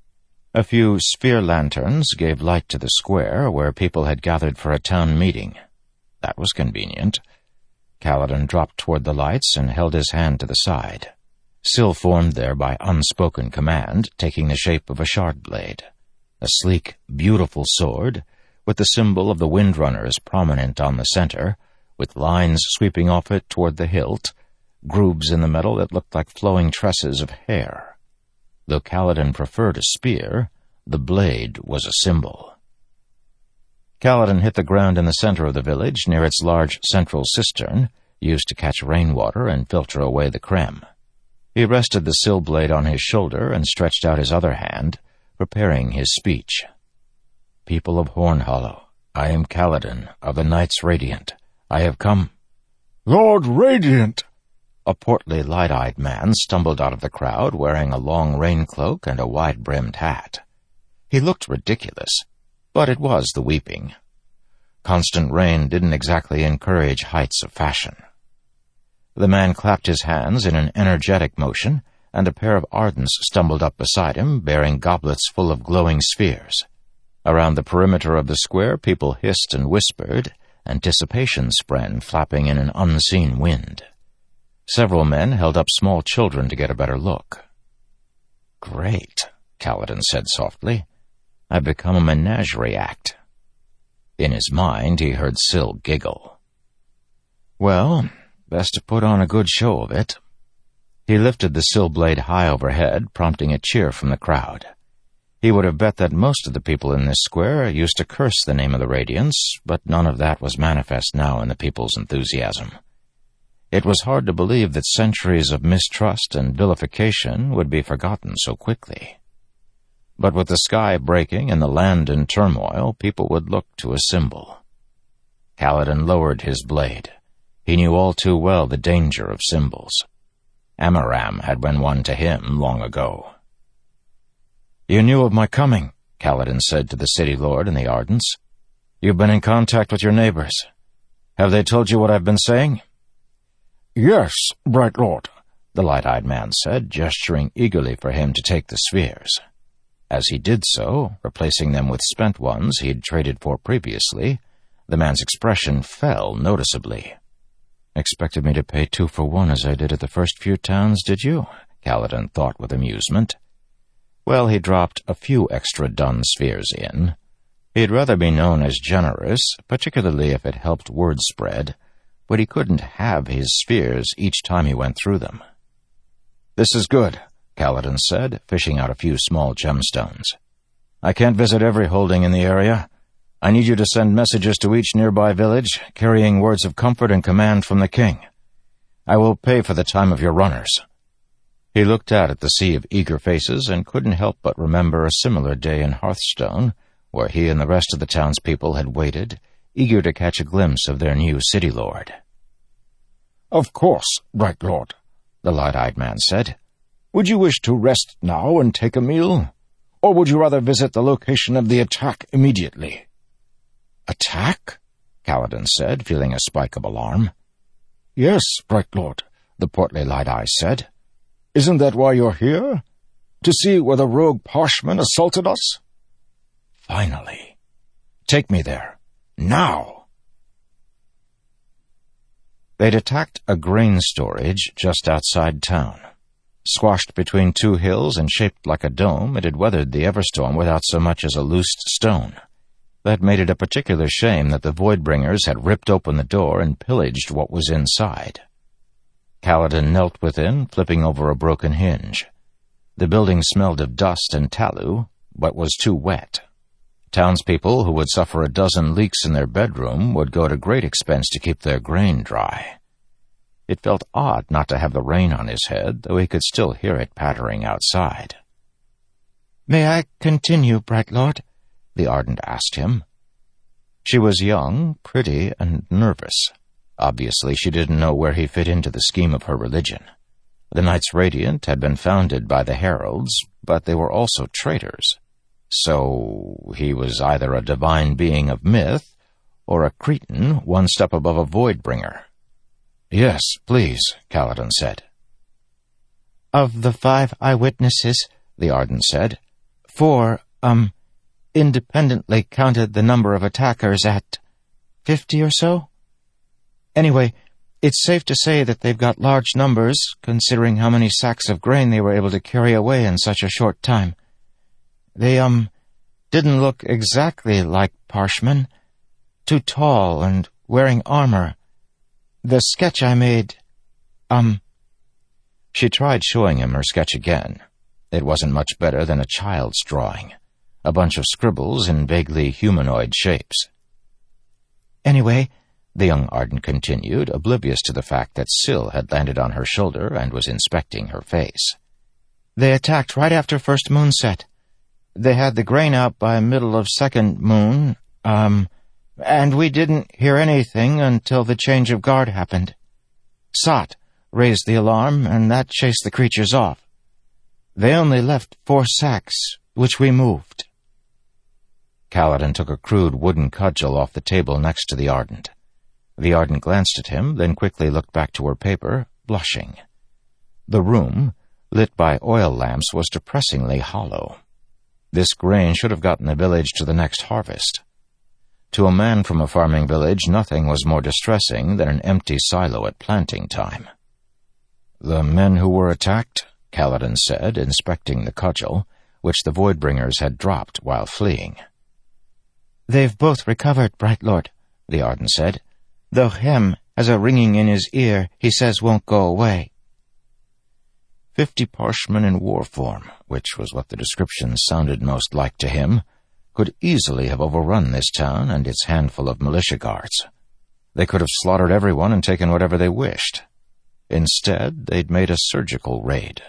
A few sphere lanterns gave light to the square where people had gathered for a town meeting. That was convenient. Kaladin dropped toward the lights and held his hand to the side. Syl formed there by unspoken command, taking the shape of a shard blade. A sleek, beautiful sword, with the symbol of the Windrunners prominent on the center, with lines sweeping off it toward the hilt, grooves in the metal that looked like flowing tresses of hair. Though Kaladin preferred a spear, the blade was a symbol. Kaladin hit the ground in the center of the village near its large central cistern, used to catch rainwater and filter away the crem. He rested the sill blade on his shoulder and stretched out his other hand, preparing his speech. people of Hornhollow, I am Kaladin of the Knights Radiant. I have come—" "Lord Radiant!" A portly, light-eyed man stumbled out of the crowd wearing a long rain-cloak and a wide-brimmed hat. He looked ridiculous, but it was the weeping. Constant rain didn't exactly encourage heights of fashion. The man clapped his hands in an energetic motion, and a pair of Ardents stumbled up beside him, bearing goblets full of glowing spheres. Around the perimeter of the square, people hissed and whispered, anticipation spren flapping in an unseen wind. Several men held up small children to get a better look. "Great," Kaladin said softly. "I've become a menagerie act." In his mind, he heard Syl giggle. "Well, best to put on a good show of it." He lifted the Syl blade high overhead, prompting a cheer from the crowd. He would have bet that most of the people in this square used to curse the name of the Radiants, but none of that was manifest now in the people's enthusiasm. It was hard to believe that centuries of mistrust and vilification would be forgotten so quickly. But with the sky breaking and the land in turmoil, people would look to a symbol. Kaladin lowered his blade. He knew all too well the danger of symbols. Amaram had been one to him long ago. "You knew of my coming," Kaladin said to the city lord and the Ardents. "You've been in contact with your neighbors. Have they told you what I've been saying?" "Yes, bright lord," the light-eyed man said, gesturing eagerly for him to take the spheres. As he did so, replacing them with spent ones he had traded for previously, the man's expression fell noticeably. "Expected me to pay two for one as I did at the first few towns, did you?" Kaladin thought with amusement. Well, he dropped a few extra dun spheres in. He'd rather be known as generous, particularly if it helped word spread, but he couldn't have his spheres each time he went through them. "This is good," Kaladin said, fishing out a few small gemstones. "I can't visit every holding in the area. I need you to send messages to each nearby village, carrying words of comfort and command from the king. I will pay for the time of your runners." He looked out at the sea of eager faces and couldn't help but remember a similar day in Hearthstone, where he and the rest of the townspeople had waited, eager to catch a glimpse of their new city lord. "Of course, bright lord," the light-eyed man said. "Would you wish to rest now and take a meal? Or would you rather visit the location of the attack immediately?" "Attack?" Kaladin said, feeling a spike of alarm. "Yes, bright lord," the portly Light-Eye said. "Isn't that why you're here? To see where the rogue Parshmen assaulted us?" "Finally. Take me there. Now!" They'd attacked a grain storage just outside town. Squashed between two hills and shaped like a dome, it had weathered the Everstorm without so much as a loosed stone. That made it a particular shame that the Voidbringers had ripped open the door and pillaged what was inside. Kaladin knelt within, flipping over a broken hinge. The building smelled of dust and tallow, but was too wet. Townspeople who would suffer a dozen leaks in their bedroom would go to great expense to keep their grain dry. It felt odd not to have the rain on his head, though he could still hear it pattering outside. "May I continue, Bright Lord?" the Ardent asked him. She was young, pretty, and nervous. Obviously, she didn't know where he fit into the scheme of her religion. The Knights Radiant had been founded by the Heralds, but they were also traitors. So he was either a divine being of myth, or a Cretan one step above a Voidbringer. "Yes, please," Kaladin said. "Of the five eyewitnesses," the Ardent said, four, um, independently counted the number of attackers at fifty or so. Anyway, it's safe to say that they've got large numbers, considering how many sacks of grain they were able to carry away in such a short time. They, um, didn't look exactly like Parshmen. Too tall and wearing armor. The sketch I made, um... She tried showing him her sketch again. It wasn't much better than a child's drawing. A bunch of scribbles in vaguely humanoid shapes. Anyway, the young Ardent continued, oblivious to the fact that Syl had landed on her shoulder and was inspecting her face. They attacked right after first moonset. they had the grain out by middle of second moon, um, and we didn't hear anything until the change of guard happened. Sot raised the alarm, and that chased the creatures off. They only left four sacks, which we moved." Kaladin took a crude wooden cudgel off the table next to the Ardent. The Ardent glanced at him, then quickly looked back to her paper, blushing. The room, lit by oil lamps, was depressingly hollow. This grain should have gotten the village to the next harvest. To a man from a farming village, nothing was more distressing than an empty silo at planting time. "The men who were attacked?" Kaladin said, inspecting the cudgel, which the Voidbringers had dropped while fleeing. "They've both recovered, Bright Lord," the Ardent said, "though Hem has a ringing in his ear he says won't go away." Fifty Parshmen in war form, which was what the description sounded most like to him, could easily have overrun this town and its handful of militia guards. They could have slaughtered everyone and taken whatever they wished. Instead, they'd made a surgical raid.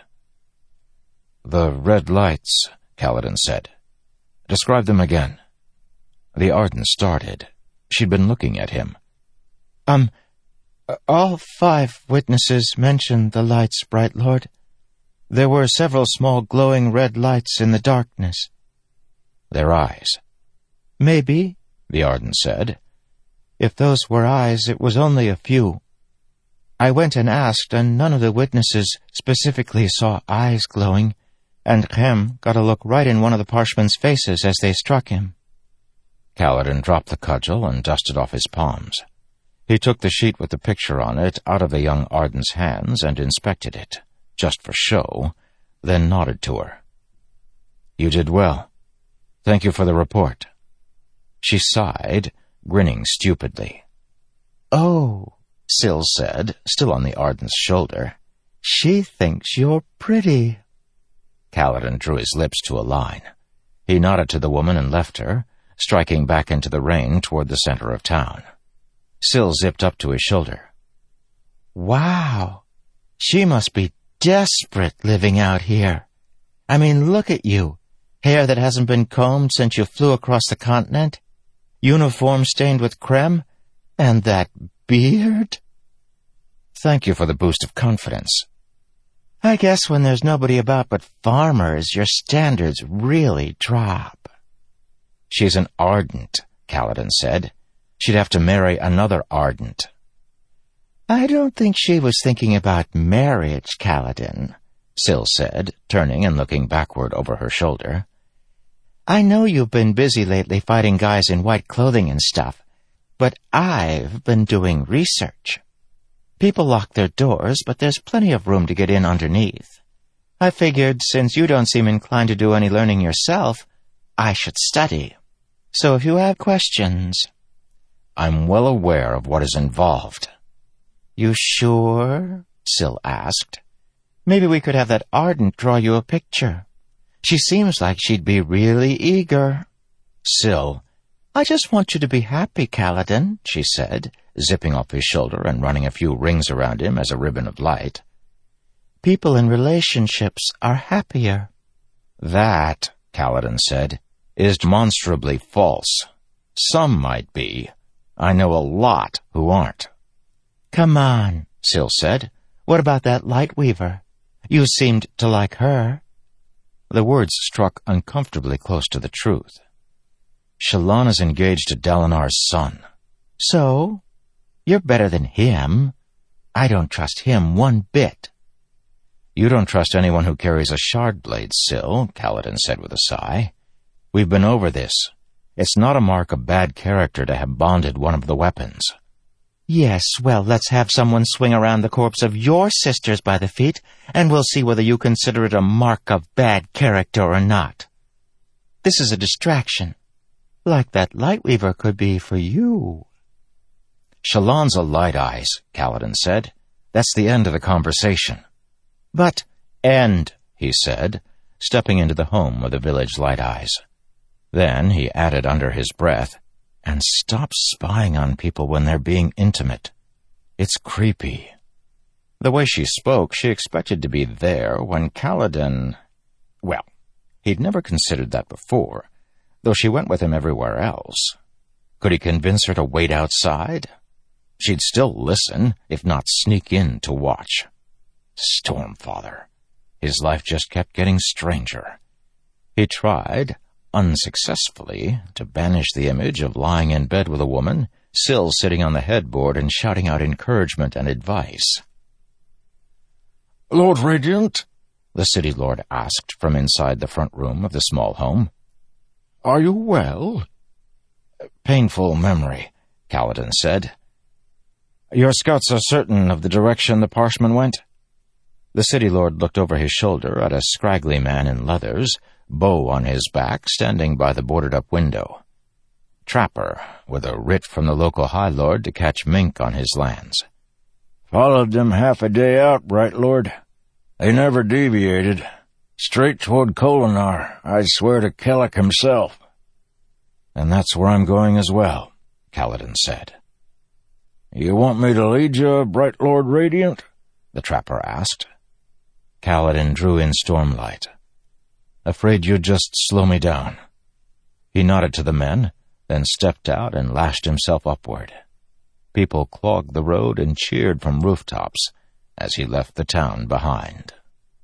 "The red lights," Kaladin said. "Describe them again." The Ardent started. She'd been looking at him. Um, all five witnesses mentioned the lights, Bright Lord. There were several small glowing red lights in the darkness." "Their eyes?" "Maybe," the Ardent said. "If those were eyes, it was only a few. I went and asked, and none of the witnesses specifically saw eyes glowing, and Hem got a look right in one of the Parshmen's faces as they struck him." Kaladin dropped the cudgel and dusted off his palms. He took the sheet with the picture on it out of the young Ardent's hands and inspected it, just for show, then nodded to her. "You did well. Thank you for the report." She sighed, grinning stupidly. "Oh," Syl said, still on the Ardent's shoulder, "she thinks you're pretty." Kaladin drew his lips to a line. He nodded to the woman and left her, striking back into the rain toward the center of town. Syl zipped up to his shoulder. "Wow, she must be desperate living out here. I mean, look at you. Hair that hasn't been combed since you flew across the continent, uniform stained with creme, and that beard." "Thank you for the boost of confidence." "I guess when there's nobody about but farmers, your standards really drop." "She's an Ardent," Kaladin said. "She'd have to marry another Ardent." "I don't think she was thinking about marriage, Kaladin," Syl said, turning and looking backward over her shoulder. "I know you've been busy lately fighting guys in white clothing and stuff, but I've been doing research. People lock their doors, but there's plenty of room to get in underneath. I figured since you don't seem inclined to do any learning yourself, I should study. So if you have questions—" "I'm well aware of what is involved." "You sure?" Syl asked. "Maybe we could have that Ardent draw you a picture. She seems like she'd be really eager." "Syl, I just want you to be happy, Kaladin," she said, zipping off his shoulder and running a few rings around him as a ribbon of light. "People in relationships are happier." "That," Kaladin said, "is demonstrably false. Some might be. I know a lot who aren't." "Come on," Syl said. "What about that Lightweaver? You seemed to like her." The words struck uncomfortably close to the truth. "Shallan is engaged to Dalinar's son." "So? You're better than him. I don't trust him one bit." "You don't trust anyone who carries a shard blade, Syl," Kaladin said with a sigh. "We've been over this. It's not a mark of bad character to have bonded one of the weapons." "Yes, well, let's have someone swing around the corpse of your sisters by the feet, and we'll see whether you consider it a mark of bad character or not. This is a distraction, like that Lightweaver could be for you." "Shallan's a Light Eyes," Kaladin said. "That's the end of the conversation." "But—" "End," he said, stepping into the home of the village Light Eyes. Then he added under his breath, "And stop spying on people when they're being intimate. It's creepy." The way she spoke, she expected to be there when Kaladin... Well, He'd never considered that before, though she went with him everywhere else. Could he convince her to wait outside? She'd still listen, if not sneak in to watch. Stormfather. His life just kept getting stranger. He tried, unsuccessfully, to banish the image of lying in bed with a woman, Syl sitting on the headboard and shouting out encouragement and advice. "Lord Radiant?" the city lord asked from inside the front room of the small home. "Are you well?" "Painful memory," Kaladin said. "Your scouts are certain of the direction the Parshmen went?" The city lord looked over his shoulder at a scraggly man in leathers, bow on his back, standing by the boarded-up window. Trapper, with a writ from the local high lord to catch mink on his lands. "Followed them half a day out, right lord. They never deviated. Straight toward Kholinar, I'd swear to Kellic himself." "And that's where I'm going as well," Kaladin said. "You want me to lead you, Bright Lord Radiant?" the trapper asked. Kaladin drew in Stormlight. "Afraid you'd just slow me down." He nodded to the men, then stepped out and lashed himself upward. People clogged the road and cheered from rooftops as he left the town behind.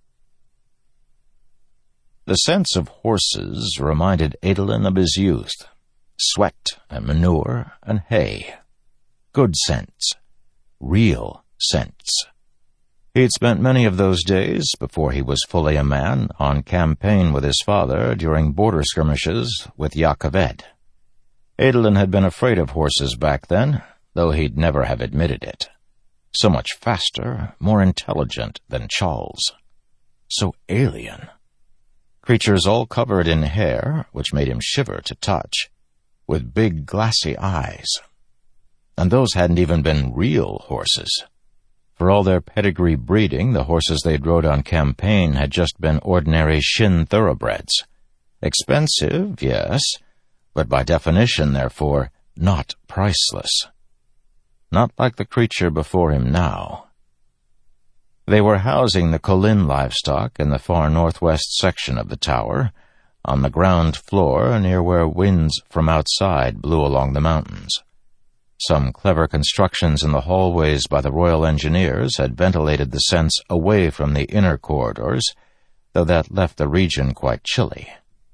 The scents of horses reminded Adolin of his youth. Sweat and manure and hay. Good scents. Real scents. He'd spent many of those days, before he was fully a man, on campaign with his father during border skirmishes with Jah Keved. Adolin had been afraid of horses back then, though he'd never have admitted it. So much faster, more intelligent than Charles. So alien. Creatures all covered in hair, which made him shiver to touch, with big glassy eyes. And those hadn't even been real horses. For all their pedigree breeding, the horses they'd rode on campaign had just been ordinary Shin thoroughbreds. Expensive, yes, but by definition, therefore, not priceless. Not like the creature before him now. They were housing the Kholin livestock in the far northwest section of the tower, on the ground floor near where winds from outside blew along the mountains. Some clever constructions in the hallways by the Royal Engineers had ventilated the scents away from the inner corridors, though that left the region quite chilly.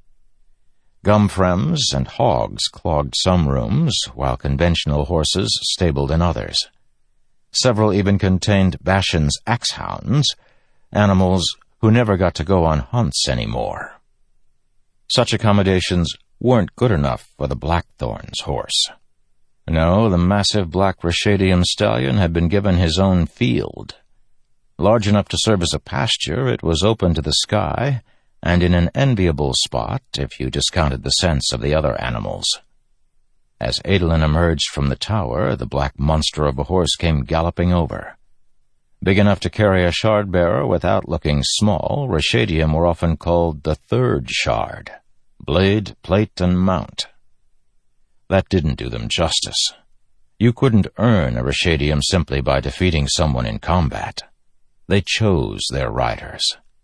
Gumfrems and hogs clogged some rooms, while conventional horses stabled in others. Several even contained Bashan's axehounds, animals who never got to go on hunts anymore. Such accommodations weren't good enough for the Blackthorn's horse. No, the massive black Rashadium stallion had been given his own field. Large enough to serve as a pasture, it was open to the sky, and in an enviable spot if you discounted the sense of the other animals. As Adolin emerged from the tower, the black monster of a horse came galloping over. Big enough to carry a shard-bearer without looking small, Rashadium were often called the third shard. Blade, plate, and mount. That didn't do them justice. You couldn't earn a Rashadium simply by defeating someone in combat. They chose their riders.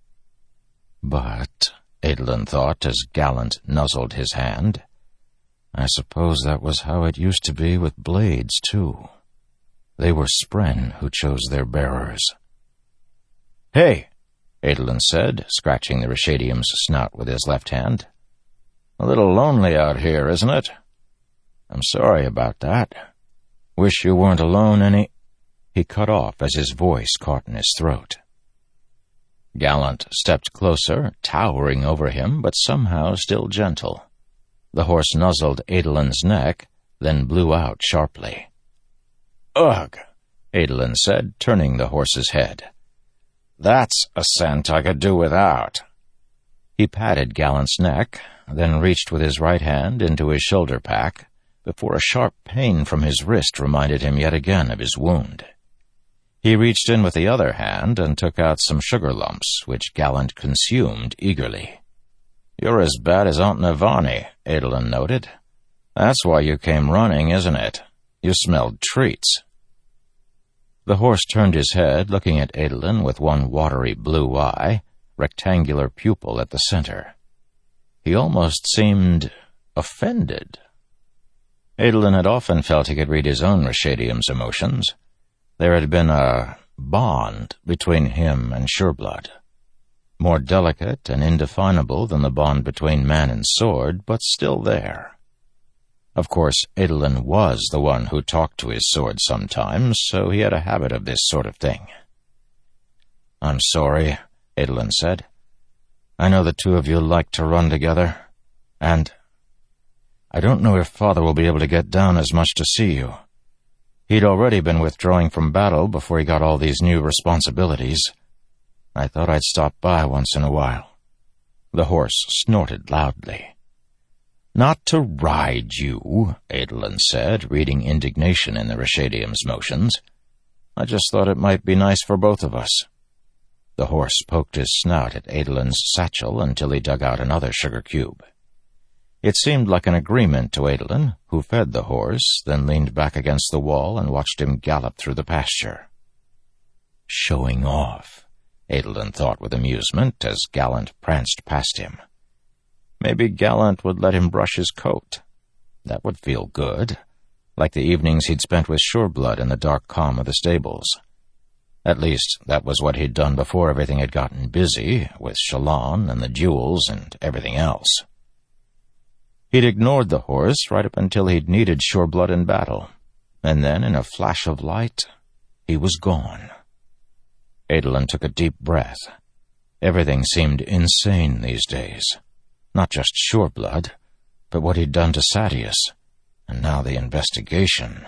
But, Adolin thought as Gallant nuzzled his hand, I suppose that was how it used to be with blades, too. They were Spren who chose their bearers. "Hey," Adolin said, scratching the Rashadium's snout with his left hand. "A little lonely out here, isn't it? I'm sorry about that. Wish you weren't alone any—" He cut off as his voice caught in his throat. Gallant stepped closer, towering over him, but somehow still gentle. The horse nuzzled Adolin's neck, then blew out sharply. "Ugh," Adolin said, turning the horse's head. "That's a scent I could do without." He patted Gallant's neck, then reached with his right hand into his shoulder pack, before a sharp pain from his wrist reminded him yet again of his wound. He reached in with the other hand and took out some sugar lumps, which Gallant consumed eagerly. "You're as bad as Aunt Navani," Adolin noted. "That's why you came running, isn't it? You smelled treats." The horse turned his head, looking at Adolin with one watery blue eye, rectangular pupil at the center. he almost seemed offended. Adolin had often felt he could read his own Rashadium's emotions. There had been a bond between him and Sureblood, more delicate and indefinable than the bond between man and sword, but still there. Of course, Adolin was the one who talked to his sword sometimes, so he had a habit of this sort of thing. "I'm sorry," Adolin said. "I know the two of you like to run together, and I don't know if Father will be able to get down as much to see you. He'd already been withdrawing from battle before he got all these new responsibilities. I thought I'd stop by once in a while." The horse snorted loudly. "Not to ride you," Adolin said, reading indignation in the Rashadium's motions. "I just thought it might be nice for both of us." The horse poked his snout at Adolin's satchel until he dug out another sugar cube. It seemed like an agreement to Adolin, who fed the horse, then leaned back against the wall and watched him gallop through the pasture. Showing off, Adolin thought with amusement as Gallant pranced past him. Maybe Gallant would let him brush his coat. That would feel good, like the evenings he'd spent with Sureblood in the dark calm of the stables. At least, that was what he'd done before everything had gotten busy, with Shallan and the duels and everything else. He'd ignored the horse right up until he'd needed Sureblood in battle, and then, in a flash of light, he was gone. Adolin took a deep breath. Everything seemed insane these days. Not just Sureblood, but what he'd done to Sadeas, and now the investigation.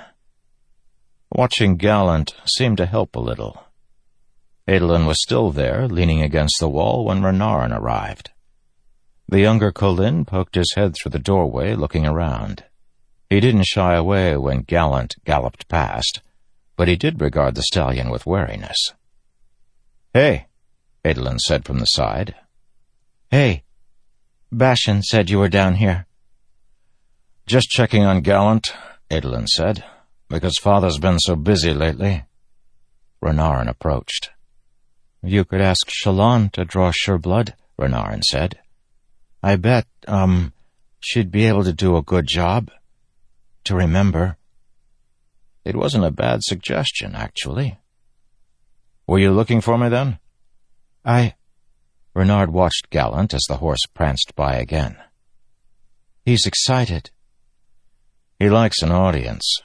Watching Gallant seemed to help a little. Adolin was still there, leaning against the wall, when Renarin arrived. The younger Kholin poked his head through the doorway, looking around. He didn't shy away when Gallant galloped past, but he did regard the stallion with wariness. "Hey," Adolin said from the side. "Hey, Bashan said you were down here." "Just checking on Gallant," Adolin said, "because Father's been so busy lately." Renarin approached. "You could ask Shallan to draw Sureblood," Renarin said. "I bet, um, she'd be able to do a good job. To remember." It wasn't a bad suggestion, actually. "Were you looking for me, then?" I... Renard watched Gallant as the horse pranced by again. "He's excited." "He likes an audience."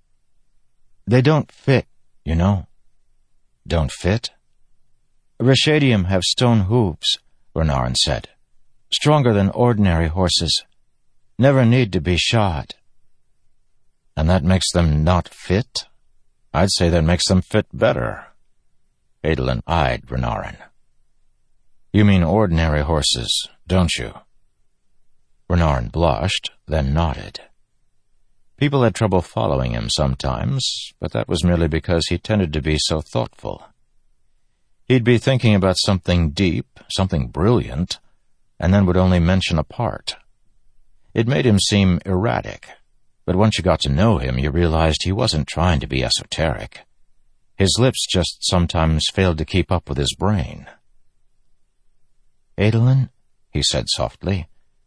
"They don't fit, you know." "Don't fit?" "Rashadium have stone hooves," Renarin said. "Stronger than ordinary horses. Never need to be shod." "And that makes them not fit?" "I'd say that makes them fit better." Adolin eyed Renarin. "You mean ordinary horses, don't you?" Renarin blushed, then nodded. People had trouble following him sometimes, but that was merely because he tended to be so thoughtful. He'd be thinking about something deep, something brilliant, and then would only mention a part. It made him seem erratic, but once you got to know him, you realized he wasn't trying to be esoteric. His lips just sometimes failed to keep up with his brain. "Adolin," he said softly,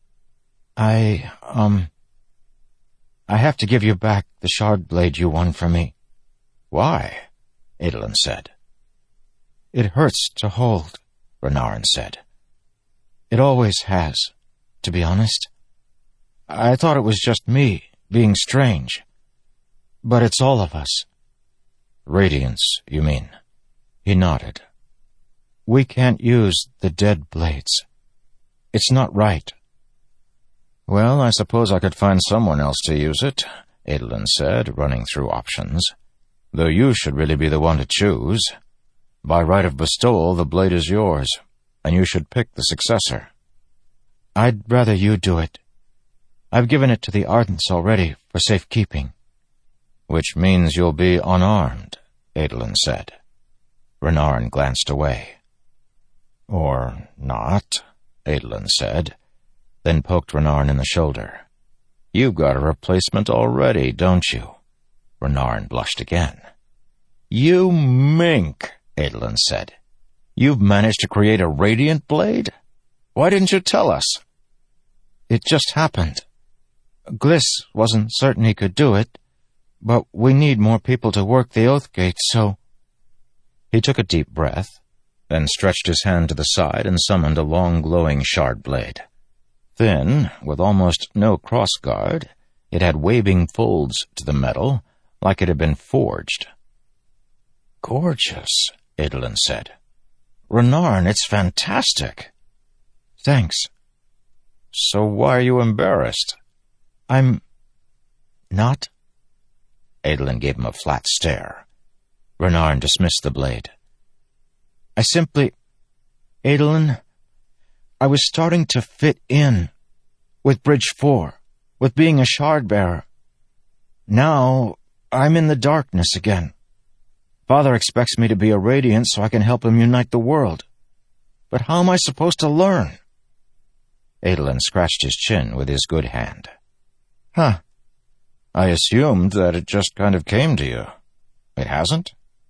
I, um... I have to give you back the shard blade you won from me." "Why?" Adolin said. "It hurts to hold," Renarin said. "It always has, to be honest. I thought it was just me, being strange. But it's all of us." "Radiance, you mean?" He nodded. "We can't use the dead blades. It's not right." "Well, I suppose I could find someone else to use it," Adolin said, running through options. "Though you should really be the one to choose. By right of bestowal, the blade is yours, and you should pick the successor." "I'd rather you do it. I've given it to the Ardents already for safekeeping." "Which means you'll be unarmed," Adolin said. Renarin glanced away. "Or not," Adolin said, then poked Renarin in the shoulder. "You've got a replacement already, don't you?" Renarin blushed again. "You mink," Adolin said. "You've managed to create a radiant blade? Why didn't you tell us?" It just happened. Gliss wasn't certain he could do it, but we need more people to work the oath gate, so—" He took a deep breath, then stretched his hand to the side and summoned a long, glowing shard blade. Thin, with almost no crossguard, it had waving folds to the metal, like it had been forged. "Gorgeous," Adolin said. "Renarin, it's fantastic." "Thanks." "So why are you embarrassed?" "I'm not." Adolin gave him a flat stare. Renarin dismissed the blade. "I simply... Adolin, I was starting to fit in with Bridge Four, with being a shard-bearer. Now, I'm in the darkness again. Father expects me to be a Radiant so I can help him unite the world. But how am I supposed to learn?" Adolin scratched his chin with his good hand. "Huh. I assumed that it just kind of came to you. It hasn't?"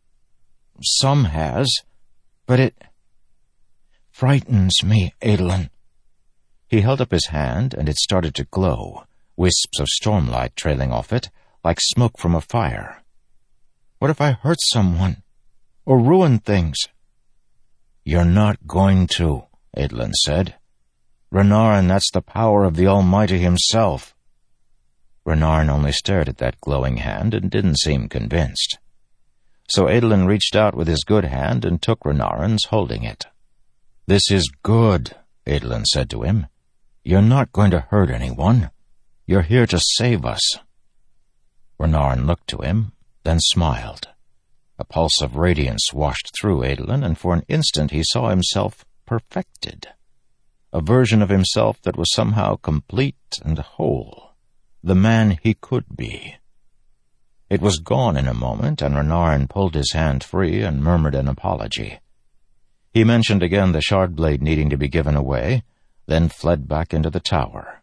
"Some has, but it frightens me, Adolin." He held up his hand, and it started to glow, wisps of stormlight trailing off it, like smoke from a fire. "What if I hurt someone, or ruin things?" "You're not going to," Adolin said. "Renarin, that's the power of the Almighty himself." Renarin only stared at that glowing hand and didn't seem convinced. So Adolin reached out with his good hand and took Renarin's, holding it. "This is good," Adolin said to him. "You're not going to hurt anyone. You're here to save us." Renarin looked to him, then smiled. A pulse of radiance washed through Adolin, and for an instant he saw himself perfected. A version of himself that was somehow complete and whole. The man he could be. It was gone in a moment, and Renarin pulled his hand free and murmured an apology. He mentioned again the shard blade needing to be given away, then fled back into the tower.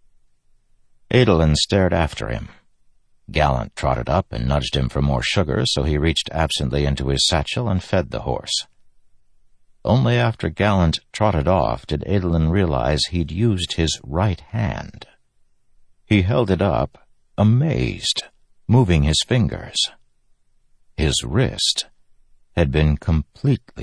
Adolin stared after him. Gallant trotted up and nudged him for more sugar, so he reached absently into his satchel and fed the horse. Only after Gallant trotted off did Adolin realize he'd used his right hand. He held it up, amazed, moving his fingers. His wrist had been completely